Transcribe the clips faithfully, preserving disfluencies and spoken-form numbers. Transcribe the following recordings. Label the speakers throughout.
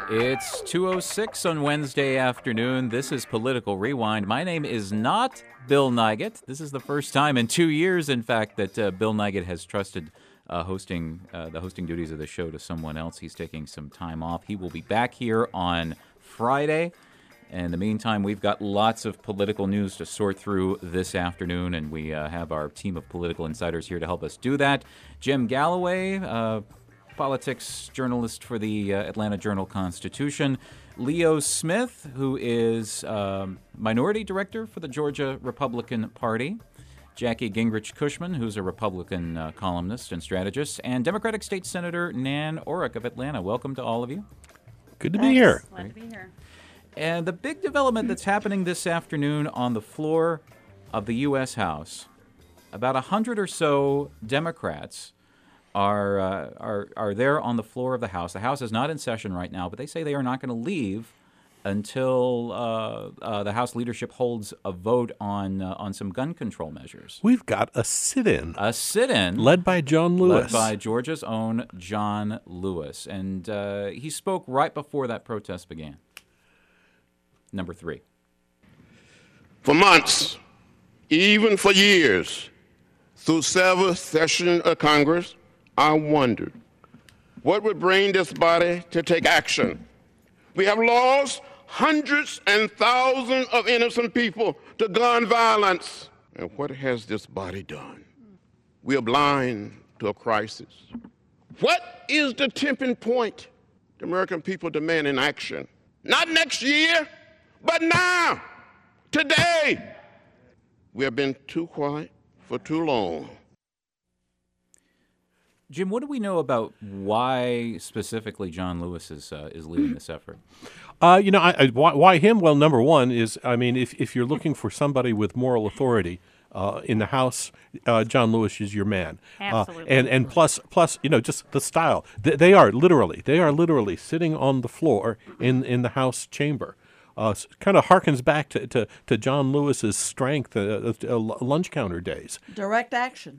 Speaker 1: It's two oh six on Wednesday afternoon. This is Political Rewind. My name is not Bill Nigut. This is the first time in two years, in fact, that uh, Bill Nigut has trusted uh, hosting uh, the hosting duties of the show to someone else. He's taking some time off. He will be back here on Friday. In the meantime, we've got lots of political news to sort through this afternoon, and we uh, have our team of political insiders here to help us do that. Jim Galloway, uh, politics journalist for the uh, Atlanta Journal-Constitution. Leo Smith, who is um, minority director for the Georgia Republican Party. Jackie Gingrich-Cushman, who's a Republican uh, columnist and strategist. And Democratic State Senator Nan Orrick of Atlanta. Welcome to all of you.
Speaker 2: Good to be here.
Speaker 3: Glad to be here.
Speaker 1: And the big development that's happening this afternoon on the floor of the U S House, about a hundred or so Democrats are uh, are are there on the floor of the House. The House is not in session right now, but they say they are not going to leave until uh, uh, the House leadership holds a vote on uh, on some gun control measures.
Speaker 2: We've got a sit-in.
Speaker 1: A sit-in
Speaker 2: led by John Lewis.
Speaker 1: Led by Georgia's own John Lewis. And uh, he spoke right before that protest began. Number three.
Speaker 4: For months, even for years, through several sessions of Congress, I wondered what would bring this body to take action. We have lost hundreds and thousands of innocent people to gun violence. And what has this body done? We are blind to a crisis. What is the tipping point? The American people demand an action. Not next year, but now, today. We have been too quiet for too long.
Speaker 1: Jim, what do we know about why specifically John Lewis is uh, is leading this effort?
Speaker 2: Uh, you know, I, I, why, why him? Well, number one is, I mean, if, if you're looking for somebody with moral authority uh, in the House, uh, John Lewis is your man.
Speaker 3: Absolutely.
Speaker 2: Uh, and and plus, plus, you know, just the style. They, they are literally, they are literally sitting on the floor in, in the House chamber. Uh, kind of harkens back to, to, to John Lewis's strength, uh, uh, lunch counter days.
Speaker 5: Direct action.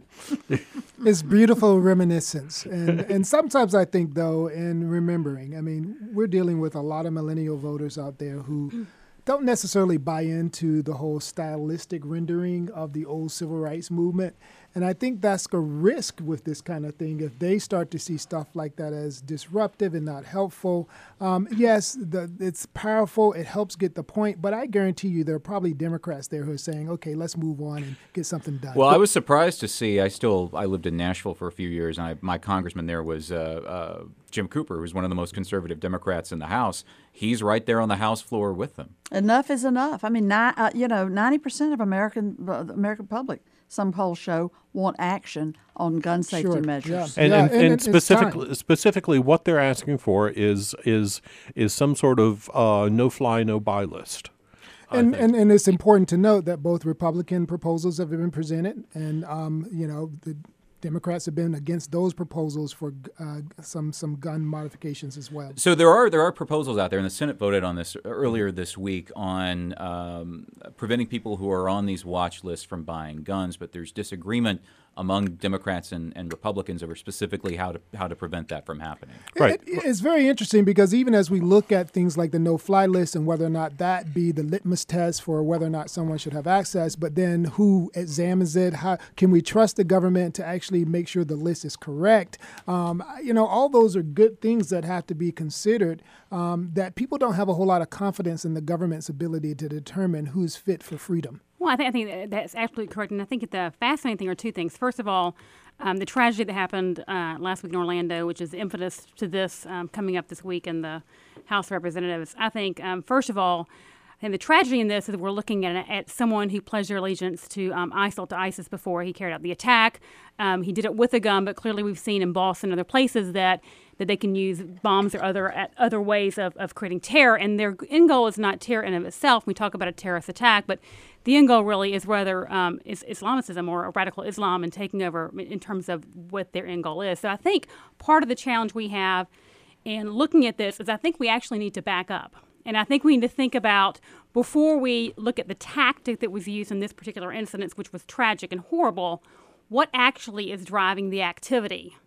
Speaker 6: It's beautiful reminiscence. And, and sometimes I think, though, in remembering, I mean, we're dealing with a lot of millennial voters out there who don't necessarily buy into the whole stylistic rendering of the old civil rights movement. And I think that's a risk with this kind of thing. If they start to see stuff like that as disruptive and not helpful, um, yes, the, it's powerful. It helps get the point. But I guarantee you there are probably Democrats there who are saying, okay, let's move on and get something done.
Speaker 1: Well, I was surprised to see, I still, I lived in Nashville for a few years, and I, my congressman there was uh, uh, Jim Cooper, who's one of the most conservative Democrats in the House. He's right there on the House floor with them.
Speaker 5: Enough is enough. I mean, ni- uh, you know, ninety percent of American uh, the American public, some polls show, want action on gun safety
Speaker 6: Sure,
Speaker 5: measures.
Speaker 6: yeah.
Speaker 2: And, and,
Speaker 6: and
Speaker 2: and
Speaker 6: it's
Speaker 2: specifically,
Speaker 6: time.
Speaker 2: specifically, what they're asking for is is is some sort of uh, no-fly, no-buy list.
Speaker 6: And, and and it's important to note that both Republican proposals have been presented, and um, you know the Democrats have been against those proposals for uh, some some gun modifications as well.
Speaker 1: So there are there are proposals out there, and the Senate voted on this earlier this week on um, preventing people who are on these watch lists from buying guns. But there's disagreement among Democrats and, and Republicans over specifically how to how to prevent that from happening.
Speaker 2: Right.
Speaker 6: It, it's very interesting because even as we look at things like the no-fly list and whether or not that be the litmus test for whether or not someone should have access, but then who examines it? How can we trust the government to actually make sure the list is correct? Um, you know, all those are good things that have to be considered. Um, that people don't have a whole lot of confidence in the government's ability to determine who's fit for freedom.
Speaker 3: Well, I think, I think that's absolutely correct. And I think the fascinating thing are two things. First of all, um, the tragedy that happened uh, last week in Orlando, which is the impetus to this um, coming up this week in the House of Representatives. I think, um, first of all, and the tragedy in this is we're looking at, at someone who pledged their allegiance to um, ISIL, to ISIS before he carried out the attack. Um, he did it with a gun, but clearly we've seen in Boston and other places that that they can use bombs or other at other ways of, of creating terror. And their end goal is not terror in and of itself. We talk about a terrorist attack, but the end goal really is whether um, is Islamicism or radical Islam and taking over in terms of what their end goal is. So I think part of the challenge we have in looking at this is I think we actually need to back up. And I think we need to think about, before we look at the tactic that was used in this particular incident, which was tragic and horrible, what actually is driving the activity.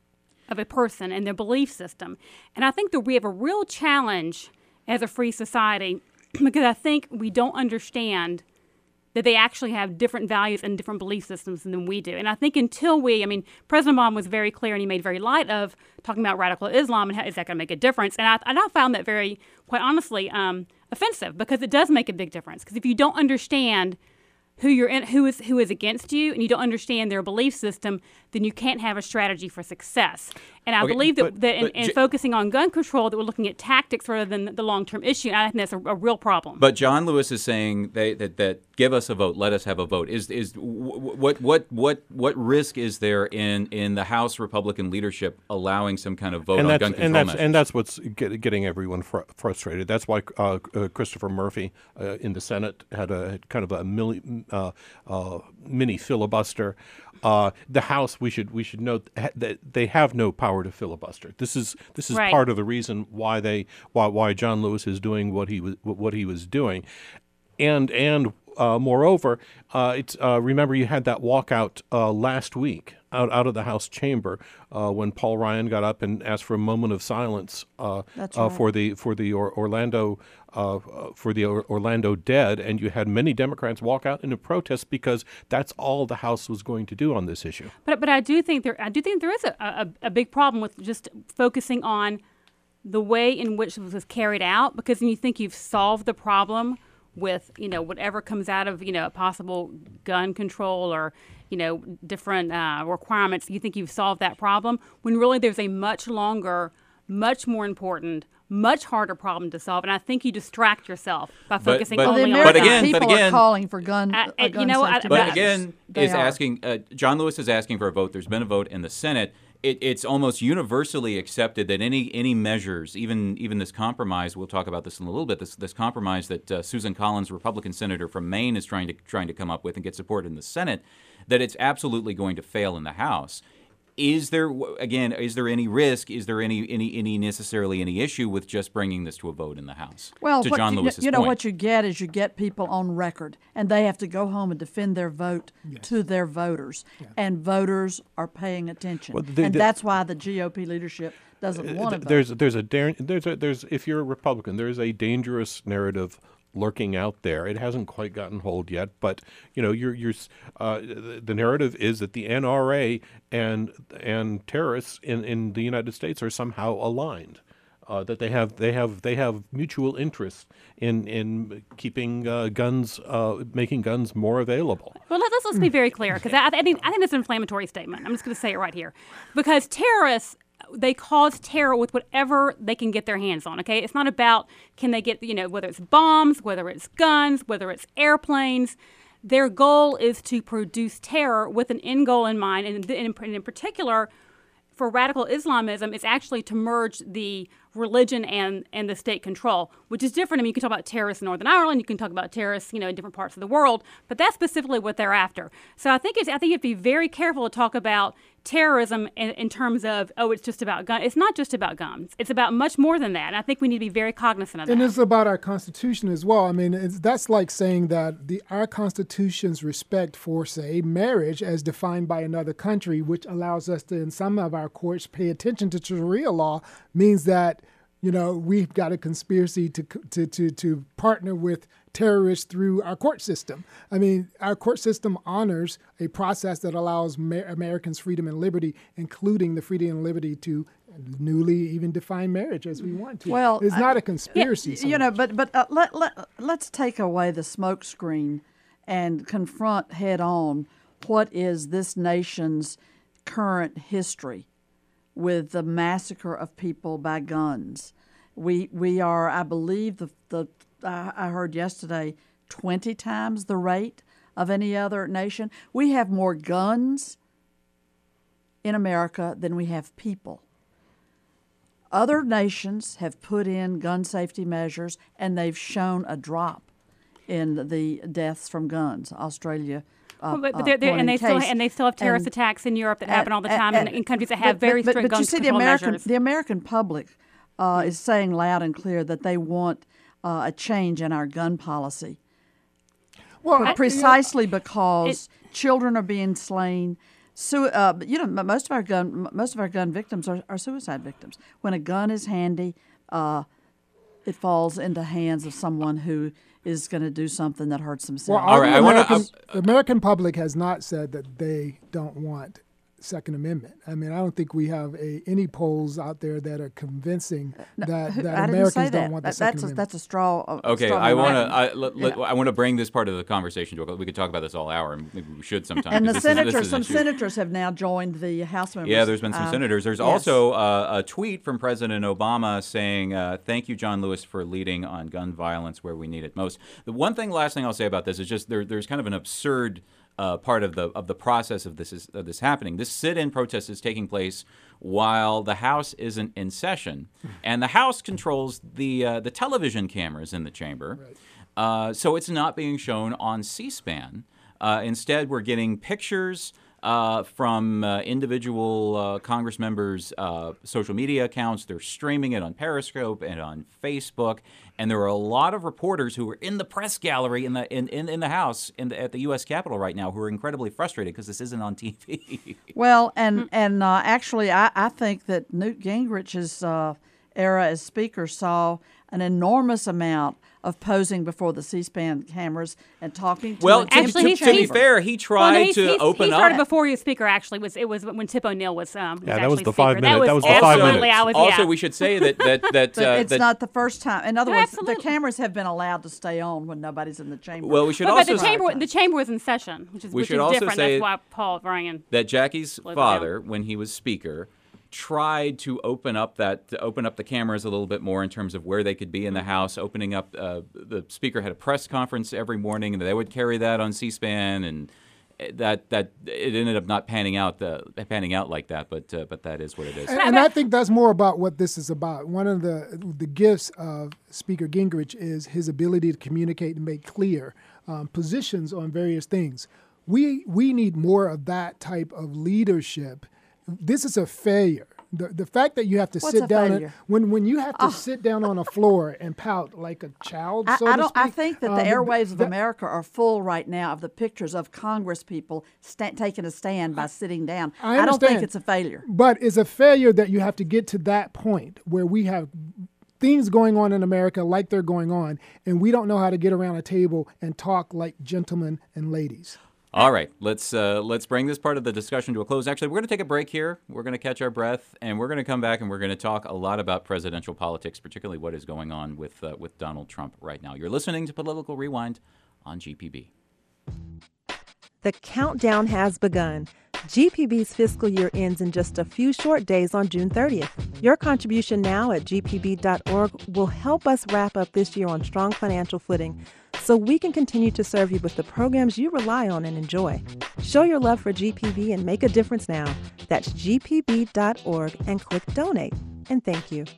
Speaker 3: of a person and their belief system. And I think that we have a real challenge as a free society because I think we don't understand that they actually have different values and different belief systems than we do. And I think until we, I mean, President Obama was very clear and he made very light of talking about radical Islam and how is that going to make a difference. And I, and I found that very, quite honestly, um, offensive because it does make a big difference. Because if you don't understand who you're in, who is who is against you, and you don't understand their belief system, then you can't have a strategy for success. And I
Speaker 1: Okay,
Speaker 3: believe that,
Speaker 1: but-
Speaker 3: that in,
Speaker 1: but
Speaker 3: in
Speaker 1: J-
Speaker 3: focusing on gun control, that we're looking at tactics rather than the long-term issue. And I think that's a, a real problem.
Speaker 1: But John Lewis is saying they, that that give us a vote, let us have a vote. Is is wh- what what what what risk is there in, in the House Republican leadership allowing some kind of vote
Speaker 2: and
Speaker 1: on
Speaker 2: that's
Speaker 1: gun control
Speaker 2: and that's
Speaker 1: measures?
Speaker 2: and that's what's get, getting everyone fr- frustrated. That's why uh, uh, Christopher Murphy uh, in the Senate had a had kind of a milli, uh, uh, mini filibuster. Uh, the House, we should we should note ha- that they have no power to filibuster. This is this is
Speaker 3: Right.
Speaker 2: part of the reason why they why why John Lewis is doing what he was what he was doing, and and. Uh, moreover, uh, it's uh, remember you had that walkout uh, last week out, out of the House chamber uh, when Paul Ryan got up and asked for a moment of silence uh,
Speaker 5: That's
Speaker 2: uh,
Speaker 5: right.
Speaker 2: for the for the or- Orlando uh, uh, for the or- Orlando dead, and you had many Democrats walk out in a protest because that's all the House was going to do on this issue.
Speaker 3: But but I do think there I do think there is a, a, a big problem with just focusing on the way in which it was carried out, because then you think you've solved the problem with, you know, whatever comes out of, you know, possible gun control or, you know, different uh, requirements. You think you've solved that problem when really there's a much longer, much more important, much harder problem to solve. And I think you distract yourself by focusing
Speaker 1: but-
Speaker 5: Well, the
Speaker 3: only
Speaker 5: American
Speaker 3: on
Speaker 1: again-
Speaker 3: that.
Speaker 1: but
Speaker 5: people
Speaker 1: again-
Speaker 5: are calling for gun,
Speaker 3: I-
Speaker 5: uh,
Speaker 3: I-
Speaker 5: gun
Speaker 3: you know, I-
Speaker 5: safety
Speaker 3: but
Speaker 1: But
Speaker 5: measures.
Speaker 1: again,
Speaker 5: They
Speaker 1: is
Speaker 5: are.
Speaker 1: asking. Uh, John Lewis is asking for a vote. There's been a vote in the Senate. It, it's almost universally accepted that any any measures, even even this compromise, we'll talk about this in a little bit. This this compromise that uh, Susan Collins, Republican senator from Maine, is trying to trying to come up with and get support in the Senate, that it's absolutely going to fail in the House. Is there again? Is there any risk? Is there any any any necessarily any issue with just bringing this to a vote in the House?
Speaker 5: Well,
Speaker 1: to
Speaker 5: what
Speaker 1: John
Speaker 5: you,
Speaker 1: Lewis's
Speaker 5: you know
Speaker 1: point.
Speaker 5: what you get is you get people on record, and they have to go home and defend their vote to their voters, and voters are paying attention,
Speaker 2: Well, the-
Speaker 5: and
Speaker 2: the-
Speaker 5: that's why the G O P leadership doesn't want to vote.
Speaker 2: There's there's a dar- there's a, there's if you're a Republican, there's a dangerous narrative lurking out there. It hasn't quite gotten hold yet, but you know, you're you're uh, the, the narrative is that the N R A and and terrorists in, in the United States are somehow aligned. Uh, that they have they have they have mutual interest in in keeping uh, guns, uh, making guns more available.
Speaker 3: Well, let's, let's be very clear, because I, I think I think that's an inflammatory statement. I'm just going to say it right here, because terrorists, they cause terror with whatever they can get their hands on. Okay, it's not about can they get, you know, whether it's bombs, whether it's guns, whether it's airplanes. Their goal is to produce terror with an end goal in mind, and in, in, in particular, for radical Islamism, it's actually to merge the religion and, and the state control, which is different. I mean, you can talk about terrorists in Northern Ireland, you can talk about terrorists, you know, in different parts of the world, but that's specifically what they're after. So I think it's I think you have to be very careful to talk about terrorism in, in terms of, oh, it's just about guns. It's not just about guns. It's about much more than that. And I think we need to be very cognizant of
Speaker 6: And
Speaker 3: that.
Speaker 6: it's about our Constitution as well. I mean, it's, that's like saying that the our Constitution's respect for, say, marriage as defined by another country, which allows us to, in some of our courts, pay attention to Sharia law, means that, you know, we've got a conspiracy to to to, to partner with terrorists through our court system. I mean, our court system honors a process that allows ma- Americans freedom and liberty, including the freedom and liberty to newly even define marriage as we want to.
Speaker 5: Well,
Speaker 6: it's
Speaker 5: I-
Speaker 6: not a conspiracy. so
Speaker 5: you know,
Speaker 6: much.
Speaker 5: but but uh, let let let's take away the smokescreen and confront head on what is this nation's current history with the massacre of people by guns. We we are, I believe, the the I I heard yesterday, twenty times the rate of any other nation. We have more guns in America than we have people. Other nations have put in gun safety measures, and they've shown a drop in the deaths from guns. Australia. Uh,
Speaker 3: Well, but, but
Speaker 5: uh,
Speaker 3: they're, they're,
Speaker 5: point
Speaker 3: and
Speaker 5: in
Speaker 3: they still
Speaker 5: case.
Speaker 3: and they still have terrorist
Speaker 5: And-
Speaker 3: attacks in Europe that happen all the time,
Speaker 5: and-
Speaker 3: in, in countries that have
Speaker 5: but-
Speaker 3: very
Speaker 5: but,
Speaker 3: strict
Speaker 5: but
Speaker 3: gun
Speaker 5: you see, the
Speaker 3: control
Speaker 5: American
Speaker 3: measures.
Speaker 5: the American public uh, is saying loud and clear that they want uh, a change in our gun policy.
Speaker 6: well,
Speaker 5: But
Speaker 6: I-
Speaker 5: precisely because children are being slain, So, uh, you know, m- most of our gun, m- most of our gun victims are, are suicide victims. When a gun is handy, uh, it falls into hands of someone who is going to do something that hurts themselves.
Speaker 6: Well,
Speaker 1: All right,
Speaker 6: the
Speaker 1: I wanna-
Speaker 6: American,
Speaker 1: I-
Speaker 6: the American public has not said that they don't want Second Amendment. I mean, I don't think we have a, any polls out there that are convincing that, that
Speaker 5: I didn't
Speaker 6: Americans
Speaker 5: say
Speaker 6: don't
Speaker 5: that.
Speaker 6: want the
Speaker 5: That-
Speaker 6: Second
Speaker 5: that's a,
Speaker 6: Amendment.
Speaker 5: that's a straw. A
Speaker 1: Okay,
Speaker 5: straw
Speaker 1: I
Speaker 5: man.
Speaker 1: want to. I, let,
Speaker 5: You
Speaker 1: let-
Speaker 5: know.
Speaker 1: I want to bring this part of the conversation to a. We could talk about this all hour, and maybe we should sometime.
Speaker 5: And the
Speaker 1: because this is- this
Speaker 5: senators,
Speaker 1: is
Speaker 5: some
Speaker 1: an issue.
Speaker 5: senators have now joined the House members.
Speaker 1: Yeah, there's been some
Speaker 5: uh,
Speaker 1: senators. There's
Speaker 5: yes.
Speaker 1: also uh, a tweet from President Obama saying, uh, "Thank you, John Lewis, for leading on gun violence where we need it most." The one thing, last thing I'll say about this is just there, there's kind of an absurd uh, part of the of the process of this is of this happening. This sit-in protest is taking place while the House isn't in session, and the House controls the uh, the television cameras in the chamber, uh, so it's not being shown on C-SPAN. Uh, instead, we're getting pictures uh, from uh, individual uh, Congress members' uh, social media accounts. They're streaming it on Periscope and on Facebook. And there are a lot of reporters who are in the press gallery in the in, in, in the House in the, at the U S Capitol right now who are incredibly frustrated because this isn't on T V.
Speaker 5: Well, and and uh, actually, I, I think that Newt Gingrich's uh, era as Speaker saw an enormous amount of posing before the C-SPAN cameras and talking to
Speaker 1: Well,
Speaker 5: the
Speaker 1: to,
Speaker 3: Actually,
Speaker 1: to,
Speaker 3: he's-
Speaker 1: to be
Speaker 3: he's-
Speaker 1: fair, he
Speaker 3: Well,
Speaker 1: tried
Speaker 3: no, he's,
Speaker 1: to
Speaker 3: he's,
Speaker 1: open
Speaker 3: he
Speaker 1: up.
Speaker 3: started before he was speaker. Actually, was it was when Tip O'Neill was um was
Speaker 2: Yeah, that
Speaker 3: actually
Speaker 2: was the
Speaker 3: speaker.
Speaker 2: five minute- that was the
Speaker 1: also,
Speaker 2: five
Speaker 3: absolutely,
Speaker 2: minutes.
Speaker 3: I was,
Speaker 1: also,
Speaker 3: yeah.
Speaker 1: we should say that that that,
Speaker 5: But
Speaker 1: uh,
Speaker 5: it's
Speaker 1: that
Speaker 5: not the first time. In other
Speaker 3: No,
Speaker 5: words,
Speaker 3: absolutely.
Speaker 5: the cameras have been allowed to stay on when nobody's in the chamber.
Speaker 1: well, we should
Speaker 3: But, but
Speaker 1: also
Speaker 3: the chamber the chamber was in session, which is
Speaker 1: We
Speaker 3: which
Speaker 1: should
Speaker 3: is
Speaker 1: also
Speaker 3: different.
Speaker 1: say
Speaker 3: That's why Paul Ryan.
Speaker 1: that Jackie's
Speaker 3: Slow it
Speaker 1: father, when he was speaker, tried to open up that to open up the cameras a little bit more in terms of where they could be in the House. Opening up, uh, the speaker had a press conference every morning, and they would carry that on C-SPAN, and that that it ended up not panning out the panning out like that. But uh, but that is what it is.
Speaker 6: And, and I think that's more about what this is about. One of the the gifts of Speaker Gingrich is his ability to communicate and make clear um, positions on various things. We we need more of that type of leadership. This is a failure. The the fact that you have to
Speaker 5: What's
Speaker 6: sit
Speaker 5: a
Speaker 6: down and,
Speaker 5: failure?
Speaker 6: when when you have to sit down on a floor and pout like a child.
Speaker 5: I,
Speaker 6: so
Speaker 5: I
Speaker 6: to
Speaker 5: don't. I
Speaker 6: speak,
Speaker 5: think that
Speaker 6: uh,
Speaker 5: the airwaves of
Speaker 6: that-
Speaker 5: America are full right now of the pictures of Congress people sta- taking a stand by sitting down.
Speaker 6: I
Speaker 5: don't think
Speaker 6: understand.
Speaker 5: it's a failure.
Speaker 6: But it's a failure that you have to get to that point where we have things going on in America like they're going on, and we don't know how to get around a table and talk like gentlemen and ladies.
Speaker 1: All right, let's uh, let's bring this part of the discussion to a close. Actually, we're going to take a break here. We're going to catch our breath, and we're going to come back and we're going to talk a lot about presidential politics, particularly what is going on with uh, with Donald Trump right now. You're listening to Political Rewind on G P B.
Speaker 7: The countdown has begun. G P B's fiscal year ends in just a few short days on June thirtieth. Your contribution now at g p b dot org will help us wrap up this year on strong financial footing so we can continue to serve you with the programs you rely on and enjoy. Show your love for G P B and make a difference now. That's g p b dot org and click donate. And thank you.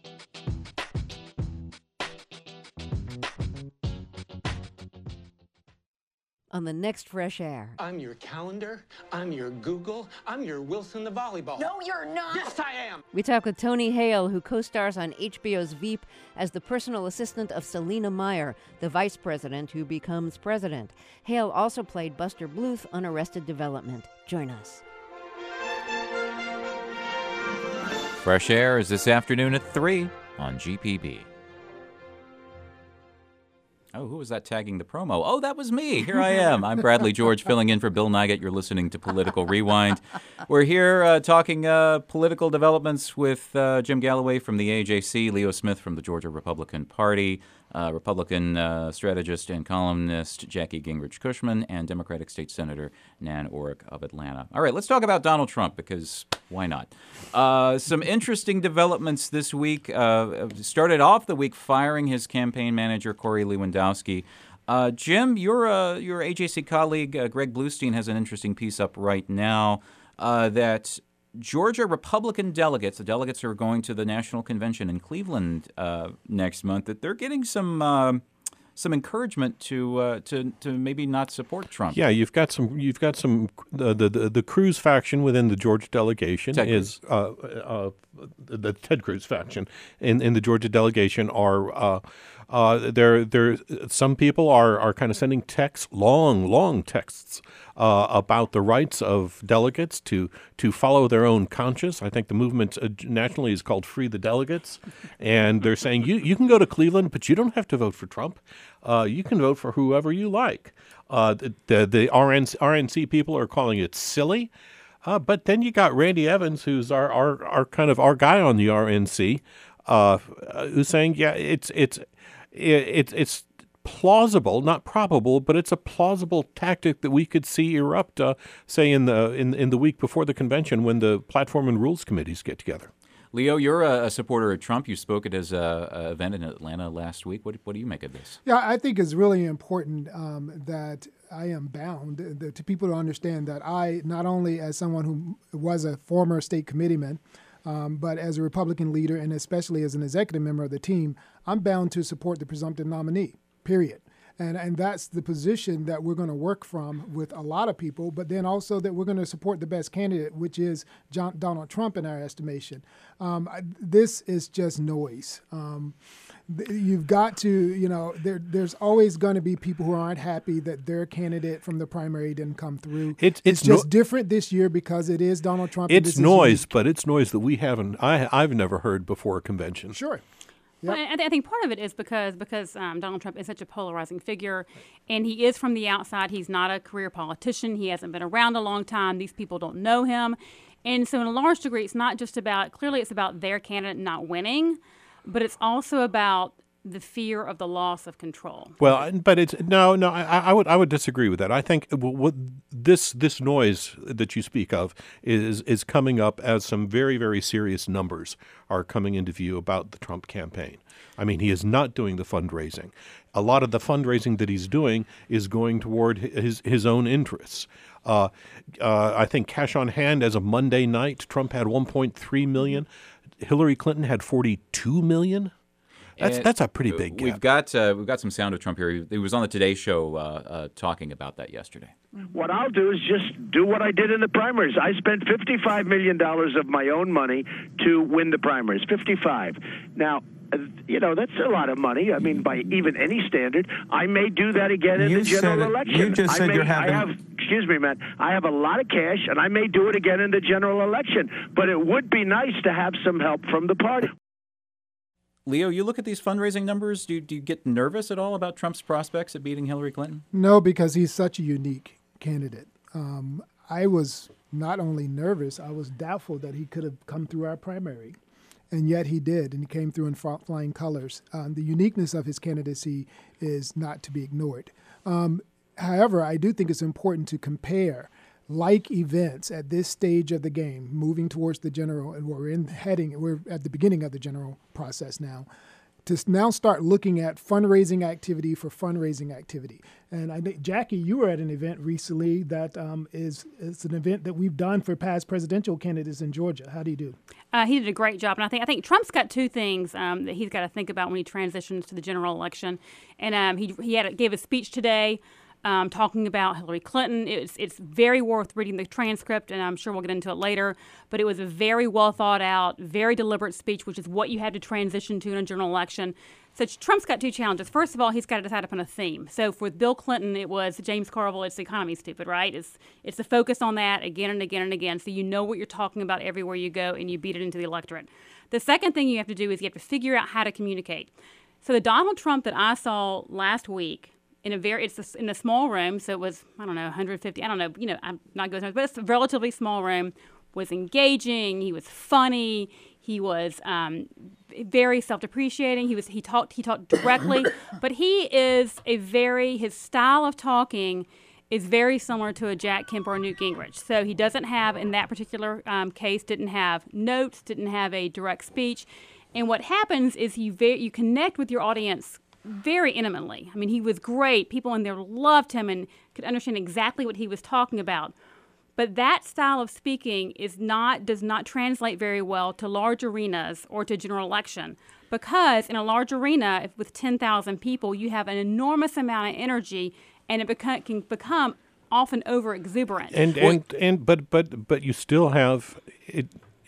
Speaker 8: On the next Fresh Air.
Speaker 9: I'm your calendar, I'm your Google, I'm your Wilson the volleyball.
Speaker 10: No, you're not.
Speaker 9: Yes, I am.
Speaker 8: We talk with Tony Hale, who co-stars on H B O's Veep as the personal assistant of Selena Meyer, the vice president who becomes president. Hale also played Buster Bluth on Arrested Development. Join us.
Speaker 1: Fresh Air is this afternoon at three on G P B. Oh, who was that tagging the promo? Oh, that was me. Here I am. I'm Bradley George filling in for Bill Nigut. You're listening to Political Rewind. We're here uh, talking uh, political developments with uh, Jim Galloway from the A J C, Leo Smith from the Georgia Republican Party, uh, Republican uh, strategist and columnist Jackie Gingrich Cushman, and Democratic State Senator Nan Orrick of Atlanta. All right, let's talk about Donald Trump, because why not? Uh, some interesting developments this week. Uh, started off the week firing his campaign manager, Corey Lewandowski. Uh, Jim, your uh, your A J C colleague, uh, Greg Bluestein, has an interesting piece up right now uh, that Georgia Republican delegates, the delegates who are going to the National Convention in Cleveland uh, next month, that they're getting some uh, some encouragement to uh, to to maybe not support Trump.
Speaker 2: Yeah, you've got some. You've got some. The the, the Cruz faction within the Georgia delegation
Speaker 1: Ted
Speaker 2: is uh, uh, the Ted Cruz faction in, in the Georgia delegation are uh, uh, there. There, some people are are kind of sending texts, long, long texts uh, about the rights of delegates to to follow their own conscience. I think the movement uh, nationally is called Free the Delegates, and they're saying you you can go to Cleveland, but you don't have to vote for Trump. Uh, you can vote for whoever you like. Uh, the the, the R N C, R N C people are calling it silly. Uh, but then you got Randy Evans, who's our, our, our kind of our guy on the R N C, uh, who's saying, yeah, it's it's it's it's plausible, not probable, but it's a plausible tactic that we could see erupt, uh, say in the in in the week before the convention when the platform and rules committees get together.
Speaker 1: Leo, you're a, a supporter of Trump. You spoke at his uh, uh, event in Atlanta last week. What, what do you make of this?
Speaker 6: Yeah, I think it's really important um, that I am bound uh, to people to understand that I, not only as someone who was a former state committeeman, um, but as a Republican leader and especially as an executive member of the team, I'm bound to support the presumptive nominee, period. And and that's the position that we're going to work from with a lot of people, but then also that we're going to support the best candidate, which is John, Donald Trump in our estimation. Um, I, this is just noise. Um, th- you've got to, you know, there, there's always going to be people who aren't happy that their candidate from the primary didn't come through.
Speaker 2: It's,
Speaker 6: it's,
Speaker 2: it's
Speaker 6: just
Speaker 2: no-
Speaker 6: different this year because it is Donald Trump.
Speaker 2: It's
Speaker 6: and this
Speaker 2: noise,
Speaker 6: is
Speaker 2: but it's noise that we haven't, I, I've never heard before a convention.
Speaker 6: Sure.
Speaker 3: Well, I, th- I think part of it is because because um, Donald Trump is such a polarizing figure, and he is from the outside. He's not a career politician. He hasn't been around a long time. These people don't know him. And so in a large degree, it's not just about, clearly it's about their candidate not winning, but it's also about the fear of the loss of control.
Speaker 2: Well, but it's no, no. I, I would, I would disagree with that. I think what this this noise that you speak of is is coming up as some very, very serious numbers are coming into view about the Trump campaign. I mean, he is not doing the fundraising. A lot of the fundraising that he's doing is going toward his his own interests. Uh, uh, I think cash on hand as of Monday night, Trump had one point three million. Hillary Clinton had forty-two million. That's
Speaker 1: And
Speaker 2: that's a pretty big gap.
Speaker 1: We've got uh, we've got some sound of Trump here. He, he was on the Today Show uh, uh, talking about that yesterday.
Speaker 10: What I'll do is just do what I did in the primaries. I spent fifty-five million dollars of my own money to win the primaries. fifty-five. Now, uh, you know, that's a lot of money. I mean, by even any standard. I may do that again in
Speaker 11: You
Speaker 10: the general
Speaker 11: said it.
Speaker 10: election.
Speaker 11: You just
Speaker 10: I
Speaker 11: said
Speaker 10: may,
Speaker 11: you're having-
Speaker 10: I have, excuse me, Matt. I have a lot of cash, and I may do it again in the general election. But it would be nice to have some help from the party.
Speaker 1: Leo, you look at these fundraising numbers. Do, do you get nervous at all about Trump's prospects at beating Hillary Clinton?
Speaker 6: No, because he's such a unique candidate. Um, I was not only nervous, I was doubtful that he could have come through our primary. And yet he did, and he came through in flying colors. Um, the uniqueness of his candidacy is not to be ignored. Um, however, I do think it's important to compare like events at this stage of the game, moving towards the general, and we're in heading, we're at the beginning of the general process now, to now start looking at fundraising activity for fundraising activity. And I think, Jackie, you were at an event recently that um, is it's an event that we've done for past presidential candidates in Georgia. How do you do?
Speaker 3: Uh, he did a great job, and I think I think Trump's got two things um, that he's got to think about when he transitions to the general election. And um, he he had a, gave a speech today. Um, talking about Hillary Clinton. It's it's very worth reading the transcript, and I'm sure we'll get into it later. But it was a very well thought out, very deliberate speech, which is what you have to transition to in a general election. So Trump's got two challenges. First of all, he's got to decide upon a theme. So for Bill Clinton, it was James Carville, it's the economy, stupid, right? It's it's a focus on that again and again and again. So you know what you're talking about everywhere you go, and you beat it into the electorate. The second thing you have to do is you have to figure out how to communicate. So the Donald Trump that I saw last week, in a very, it's a, in a small room, so it was, I don't know, one hundred fifty, I don't know, you know, I'm not going to, but it's a relatively small room, was engaging, he was funny, he was um, very self-depreciating, he was, he talked, he talked directly, but he is a very, his style of talking is very similar to a Jack Kemp or a Newt Gingrich. So he doesn't have, in that particular um, case, didn't have notes, didn't have a direct speech, and what happens is you, ve- you connect with your audience very intimately. I mean, he was great. People in there loved him and could understand exactly what he was talking about. But that style of speaking is not does not translate very well to large arenas or to general election, because in a large arena, if with ten thousand people, you have an enormous amount of energy, and it beca- can become often over exuberant.
Speaker 2: And and and but but but you still have it.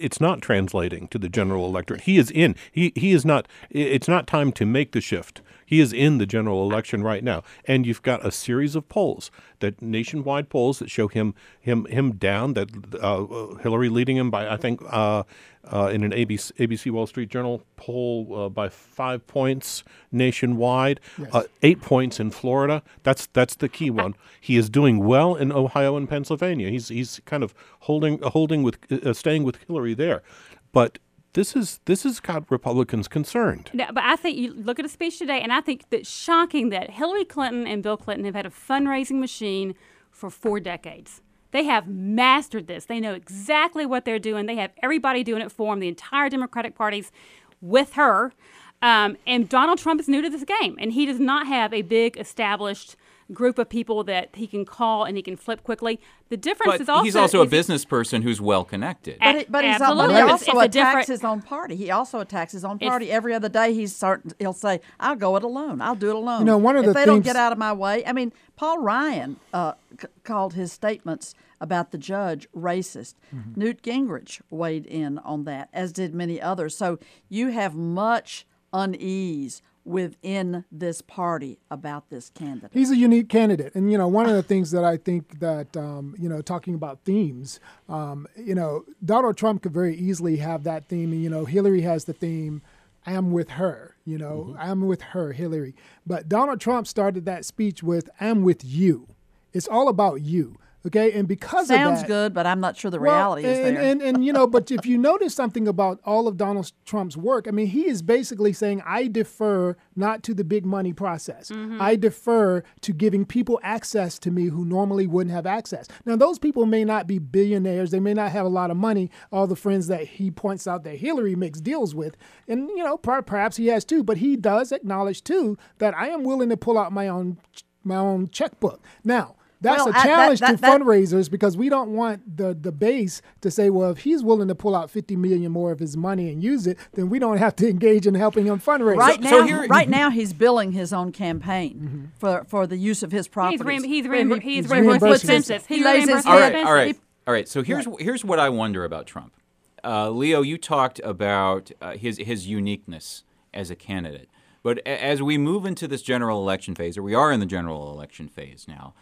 Speaker 2: it's not translating to the general electorate. He is in. He he is not. It's not time to make the shift. He is in the general election right now, and you've got a series of polls, that nationwide polls that show him him him down. That uh, Hillary leading him by I think uh, uh, in an A B C, A B C Wall Street Journal poll uh, by five points nationwide,
Speaker 6: Yes.
Speaker 2: uh, eight points in Florida. That's that's the key one. He is doing well in Ohio and Pennsylvania. He's he's kind of holding holding with uh, staying with Hillary there, but. This is this has got Republicans concerned.
Speaker 3: No, but I think you look at a speech today, and I think that shocking that Hillary Clinton and Bill Clinton have had a fundraising machine for four decades. They have mastered this. They know exactly what they're doing. They have everybody doing it for them. The entire Democratic Party's with her. Um, and Donald Trump is new to this game, and he does not have a big established group of people that he can call and he can flip quickly. The difference
Speaker 1: But
Speaker 3: is also
Speaker 1: he's also a
Speaker 3: is-
Speaker 1: business person who's well connected.
Speaker 5: But, he, but he's al-
Speaker 3: Absolutely.
Speaker 5: but he
Speaker 3: It's-
Speaker 5: also
Speaker 3: it's a
Speaker 5: attacks
Speaker 3: different-
Speaker 5: his own party. He also attacks his own
Speaker 3: It's-
Speaker 5: party. Every other day, he's certain, he'll say, I'll go it alone. I'll do it alone.
Speaker 6: You know, one of
Speaker 5: if
Speaker 6: the
Speaker 5: they don't
Speaker 6: things-
Speaker 5: get out of my way. I mean, Paul Ryan uh, c- called his statements about the judge racist.
Speaker 6: Mm-hmm.
Speaker 5: Newt Gingrich weighed in on that, as did many others. So you have much unease within this party about this candidate.
Speaker 6: He's a unique candidate. And, you know, one of the things that I think that, um, you know, talking about themes, um, you know, Donald Trump could very easily have that theme. And, you know, Hillary has the theme, I'm with her, you know, mm-hmm. I'm with her, Hillary. But Donald Trump started that speech with, I'm with you. It's all about you. Okay, and because
Speaker 5: Sounds
Speaker 6: of that,
Speaker 5: good, but I'm not sure the
Speaker 6: well,
Speaker 5: reality is
Speaker 6: and,
Speaker 5: there.
Speaker 6: And, and, you know, but if you notice something about all of Donald Trump's work, I mean, he is basically saying, I defer not to the big money process.
Speaker 3: Mm-hmm.
Speaker 6: I defer to giving people access to me who normally wouldn't have access. Now, those people may not be billionaires. They may not have a lot of money, all the friends that he points out that Hillary makes deals with. And, you know, per- perhaps he has too, but he does acknowledge too that I am willing to pull out my own my own checkbook. Now, That's
Speaker 5: Well,
Speaker 6: a
Speaker 5: I- that-
Speaker 6: challenge
Speaker 5: that-
Speaker 6: to
Speaker 5: that-
Speaker 6: fundraisers because we don't want the, the base to say, well, if he's willing to pull out fifty million more of his money and use it, then we don't have to engage in helping him fundraise.
Speaker 5: Right now,
Speaker 1: so here-
Speaker 5: right now, he's billing his own campaign for, for the use of his properties.
Speaker 3: He's, re- he's,
Speaker 5: But
Speaker 3: re-
Speaker 5: he-
Speaker 3: he's
Speaker 6: he's
Speaker 3: reimbursed
Speaker 6: reimbursing
Speaker 3: expenses.
Speaker 5: He
Speaker 3: He
Speaker 5: lays his
Speaker 3: reimbursed
Speaker 1: All right,
Speaker 3: expenses.
Speaker 1: all right, all right. So here's here's what I wonder about Trump. Uh, Leo, you talked about uh, his his uniqueness as a candidate, but a- as we move into this general election phase, or we are in the general election phase now,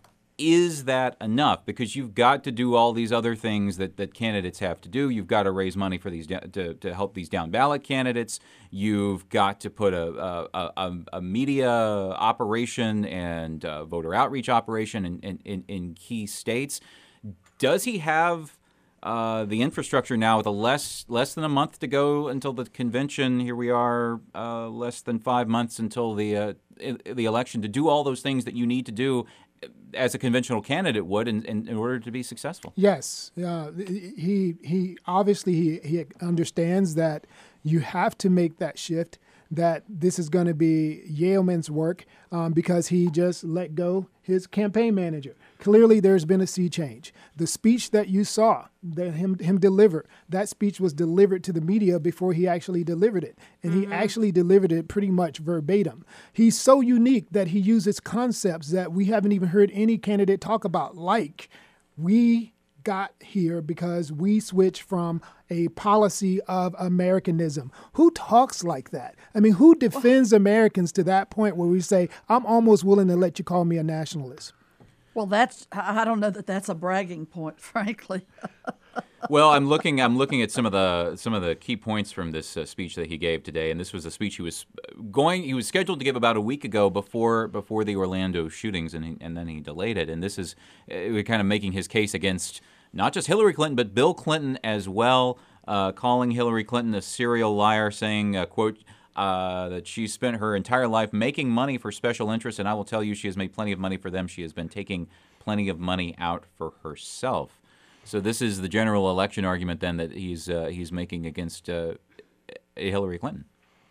Speaker 1: is that enough? Because you've got to do all these other things that, that candidates have to do. You've got to raise money for these da- to, to help these down ballot candidates. You've got to put a a, a, a media operation and uh voter outreach operation in, in, in, in key states. Does he have uh, the infrastructure now with a less less than a month to go until the convention? Here we are, uh, less than five months until the uh, i- the election to do all those things that you need to do as a conventional candidate would in, in, in order to be successful.
Speaker 6: Yes, uh, he he obviously he, he understands that you have to make that shift. That this is going to be Yeoman's work um, because he just let go his campaign manager. Clearly, there's been a sea change. The speech that you saw that him him deliver, that speech was delivered to the media before he actually delivered it, and he actually delivered it pretty much verbatim. He's so unique that he uses concepts that we haven't even heard any candidate talk about, like we got here because we switched from a policy of Americanism. Who talks like that? I mean, who defends Americans to that point where we say, I'm almost willing to let you call me a nationalist?
Speaker 5: Well, that's I I don't know that that's a bragging point, frankly.
Speaker 1: Well, I'm looking. I'm looking at some of the some of the key points from this uh, speech that he gave today, and this was a speech he was going. He was scheduled to give about a week ago before before the Orlando shootings, and he, and then he delayed it. And this is uh, kind of making his case against not just Hillary Clinton but Bill Clinton as well, uh, calling Hillary Clinton a serial liar, saying, uh, "quote." Uh, that she spent her entire life making money for special interests, and I will tell you she has made plenty of money for them. She has been taking plenty of money out for herself. So this is the general election argument then that he's uh, he's making against uh, Hillary Clinton.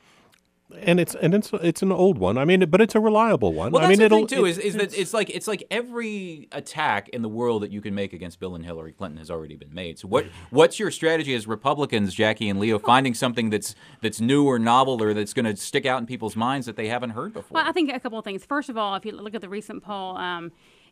Speaker 2: And it's and it's it's an old one. I mean, but it's a reliable one.
Speaker 1: Well,
Speaker 2: I
Speaker 1: that's
Speaker 2: mean,
Speaker 1: the
Speaker 2: it'll
Speaker 1: thing too.
Speaker 2: it-
Speaker 1: Is, is that it's like it's like every attack in the world that you can make against Bill and Hillary Clinton has already been made. So what what's your strategy as Republicans, Jackie and Leo, finding something that's that's new or novel or that's going to stick out in people's minds that they haven't heard before?
Speaker 3: Well, I think a couple of things. First of all, if you look at the recent poll, um,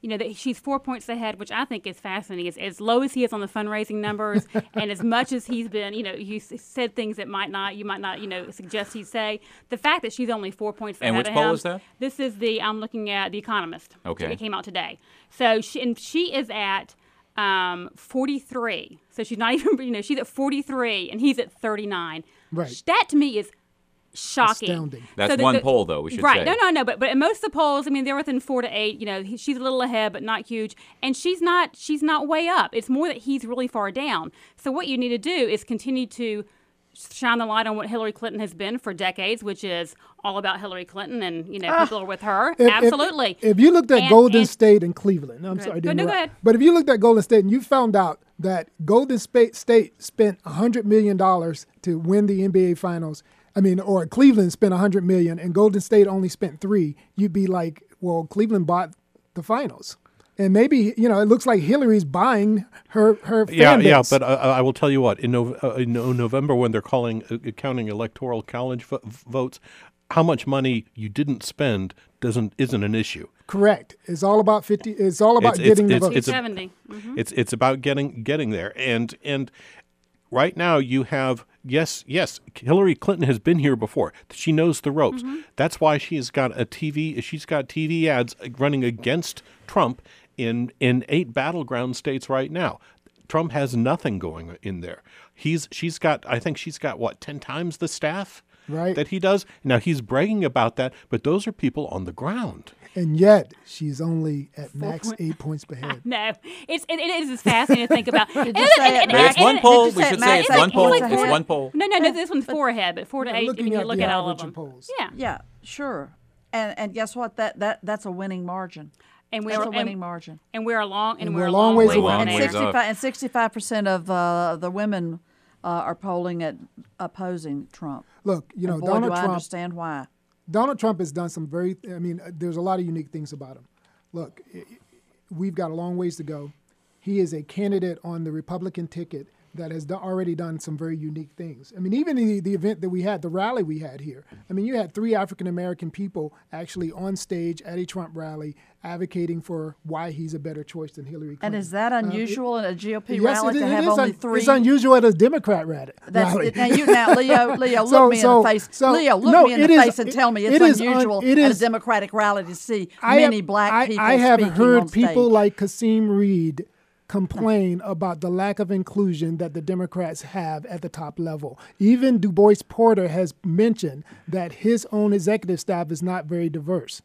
Speaker 3: you know, that she's four points ahead, which I think is fascinating. As, as low as he is on the fundraising numbers, and as much as he's been, you know, he's said things that might not, you might not, you know, suggest he'd say. The fact that she's only four points
Speaker 1: And
Speaker 3: ahead
Speaker 1: which
Speaker 3: of
Speaker 1: poll
Speaker 3: him.
Speaker 1: is that?
Speaker 3: This is the I'm looking at The Economist.
Speaker 1: Okay.
Speaker 3: It came out today. So she and she is at um, forty-three. So she's not even, you know, she's at forty-three, and he's at thirty-nine.
Speaker 6: Right.
Speaker 3: That to me is shocking.
Speaker 6: Astounding.
Speaker 1: That's
Speaker 3: So the-
Speaker 1: one
Speaker 3: the-
Speaker 1: poll, though, we should
Speaker 3: right.
Speaker 1: say.
Speaker 3: No, no, no. But but in most of the polls, I mean, they're within four to eight. You know, he, she's a little ahead, but not huge. And she's not she's not way up. It's more that he's really far down. So what you need to do is continue to shine the light on what Hillary Clinton has been for decades, which is all about Hillary Clinton, and you know,
Speaker 6: Ah.
Speaker 3: people are with her.
Speaker 6: If- if-
Speaker 3: Absolutely.
Speaker 6: If, you looked at
Speaker 3: And-
Speaker 6: Golden
Speaker 3: and-
Speaker 6: State and Cleveland, I'm
Speaker 3: Go
Speaker 6: sorry,
Speaker 3: ahead.
Speaker 6: to
Speaker 3: Go- no, go
Speaker 6: interrupt.
Speaker 3: ahead.
Speaker 6: But if you looked at Golden State and you found out that Golden State State spent one hundred million dollars to win the N B A Finals, I mean, or Cleveland spent one hundred million dollars and Golden State only spent three, you'd be like, well, Cleveland bought the finals. And maybe, you know, it looks like Hillary's buying her, her fan
Speaker 2: Yeah,
Speaker 6: base.
Speaker 2: yeah, but uh, I will tell you what. In, no, uh, in no- November, when they're calling uh, counting electoral college vo- votes, how much money you didn't spend doesn't isn't an issue.
Speaker 6: Correct. It's all about fifty. It's all about
Speaker 2: It's-
Speaker 6: getting
Speaker 2: it's-
Speaker 6: the
Speaker 2: it's-
Speaker 6: votes.
Speaker 2: it's a-
Speaker 3: seventy. Mhm.
Speaker 2: It's it's about getting getting there, and and right now you have yes yes Hillary Clinton has been here before. She knows the ropes.
Speaker 3: Mm-hmm.
Speaker 2: That's why she has got a T V. She's got T V ads running against Trump in in eight battleground states right now. Trump has nothing going in there. He's she's got I think she's got what ten times the staff
Speaker 6: Right.
Speaker 2: that he does. Now he's bragging about that, but those are people on the ground.
Speaker 6: And yet she's only at max
Speaker 3: point-
Speaker 6: eight points ahead.
Speaker 3: No, it's it, it is fascinating to think about.
Speaker 5: Did
Speaker 3: And-
Speaker 5: you say
Speaker 3: and-
Speaker 5: it
Speaker 3: and-
Speaker 1: But it's
Speaker 3: and-
Speaker 1: one
Speaker 3: and-
Speaker 1: poll.
Speaker 5: did you
Speaker 1: We
Speaker 5: say
Speaker 1: should
Speaker 5: it
Speaker 1: say it's
Speaker 5: max
Speaker 1: one
Speaker 5: eight
Speaker 1: poll.
Speaker 5: points
Speaker 1: It's
Speaker 5: ahead?
Speaker 1: one poll.
Speaker 3: No, no, no. This one's four ahead, but four to
Speaker 6: Yeah,
Speaker 3: eight. I
Speaker 6: looking
Speaker 3: mean, you
Speaker 6: at
Speaker 3: look
Speaker 6: the
Speaker 3: at all of
Speaker 6: average
Speaker 3: them.
Speaker 6: of polls.
Speaker 3: Yeah,
Speaker 5: Yeah, sure. And and guess what? That that that's a winning margin.
Speaker 3: and we're
Speaker 5: That's a winning
Speaker 3: and,
Speaker 5: margin.
Speaker 3: and we're a long and,
Speaker 6: And
Speaker 3: we're a long,
Speaker 6: ways
Speaker 3: way
Speaker 6: away.
Speaker 3: from
Speaker 1: Long
Speaker 5: And
Speaker 1: ways
Speaker 3: there.
Speaker 1: off.
Speaker 5: sixty-five and sixty-five percent of uh, the women uh, are polling at opposing Trump.
Speaker 6: Look, you know,
Speaker 5: and boy,
Speaker 6: Donald
Speaker 5: do I
Speaker 6: Trump.
Speaker 5: understand why.
Speaker 6: Donald Trump has done some very, I mean, uh, there's a lot of unique things about him. Look, i- i- we've got a long ways to go. He is a candidate on the Republican ticket that has do- already done some very unique things. I mean, even the, the event that we had, the rally we had here, I mean, you had three African-American people actually on stage at a Trump rally advocating for why he's a better choice than Hillary Clinton.
Speaker 5: And is that
Speaker 6: Um, it-
Speaker 5: unusual in a G O P
Speaker 6: yes,
Speaker 5: rally
Speaker 6: it,
Speaker 5: to
Speaker 6: it
Speaker 5: have
Speaker 6: is
Speaker 5: only
Speaker 6: un-
Speaker 5: three?
Speaker 6: It's unusual at a Democrat rally.
Speaker 5: That's
Speaker 6: rally.
Speaker 5: now you now Leo Leo look
Speaker 6: So-
Speaker 5: me
Speaker 6: so-
Speaker 5: in the face.
Speaker 6: so-
Speaker 5: Leo, look
Speaker 6: no,
Speaker 5: me in
Speaker 6: it
Speaker 5: the
Speaker 6: is-
Speaker 5: face and
Speaker 6: it-
Speaker 5: tell me it's
Speaker 6: it is un-
Speaker 5: unusual
Speaker 6: it
Speaker 5: at
Speaker 6: is-
Speaker 5: a Democratic rally to see
Speaker 6: I
Speaker 5: many
Speaker 6: have,
Speaker 5: black
Speaker 6: I,
Speaker 5: people
Speaker 6: I have
Speaker 5: speaking
Speaker 6: heard
Speaker 5: on
Speaker 6: people
Speaker 5: stage.
Speaker 6: like Kasim Reed complain about the lack of inclusion that the Democrats have at the top level. Even Du Bois Porter has mentioned that his own executive staff is not very diverse.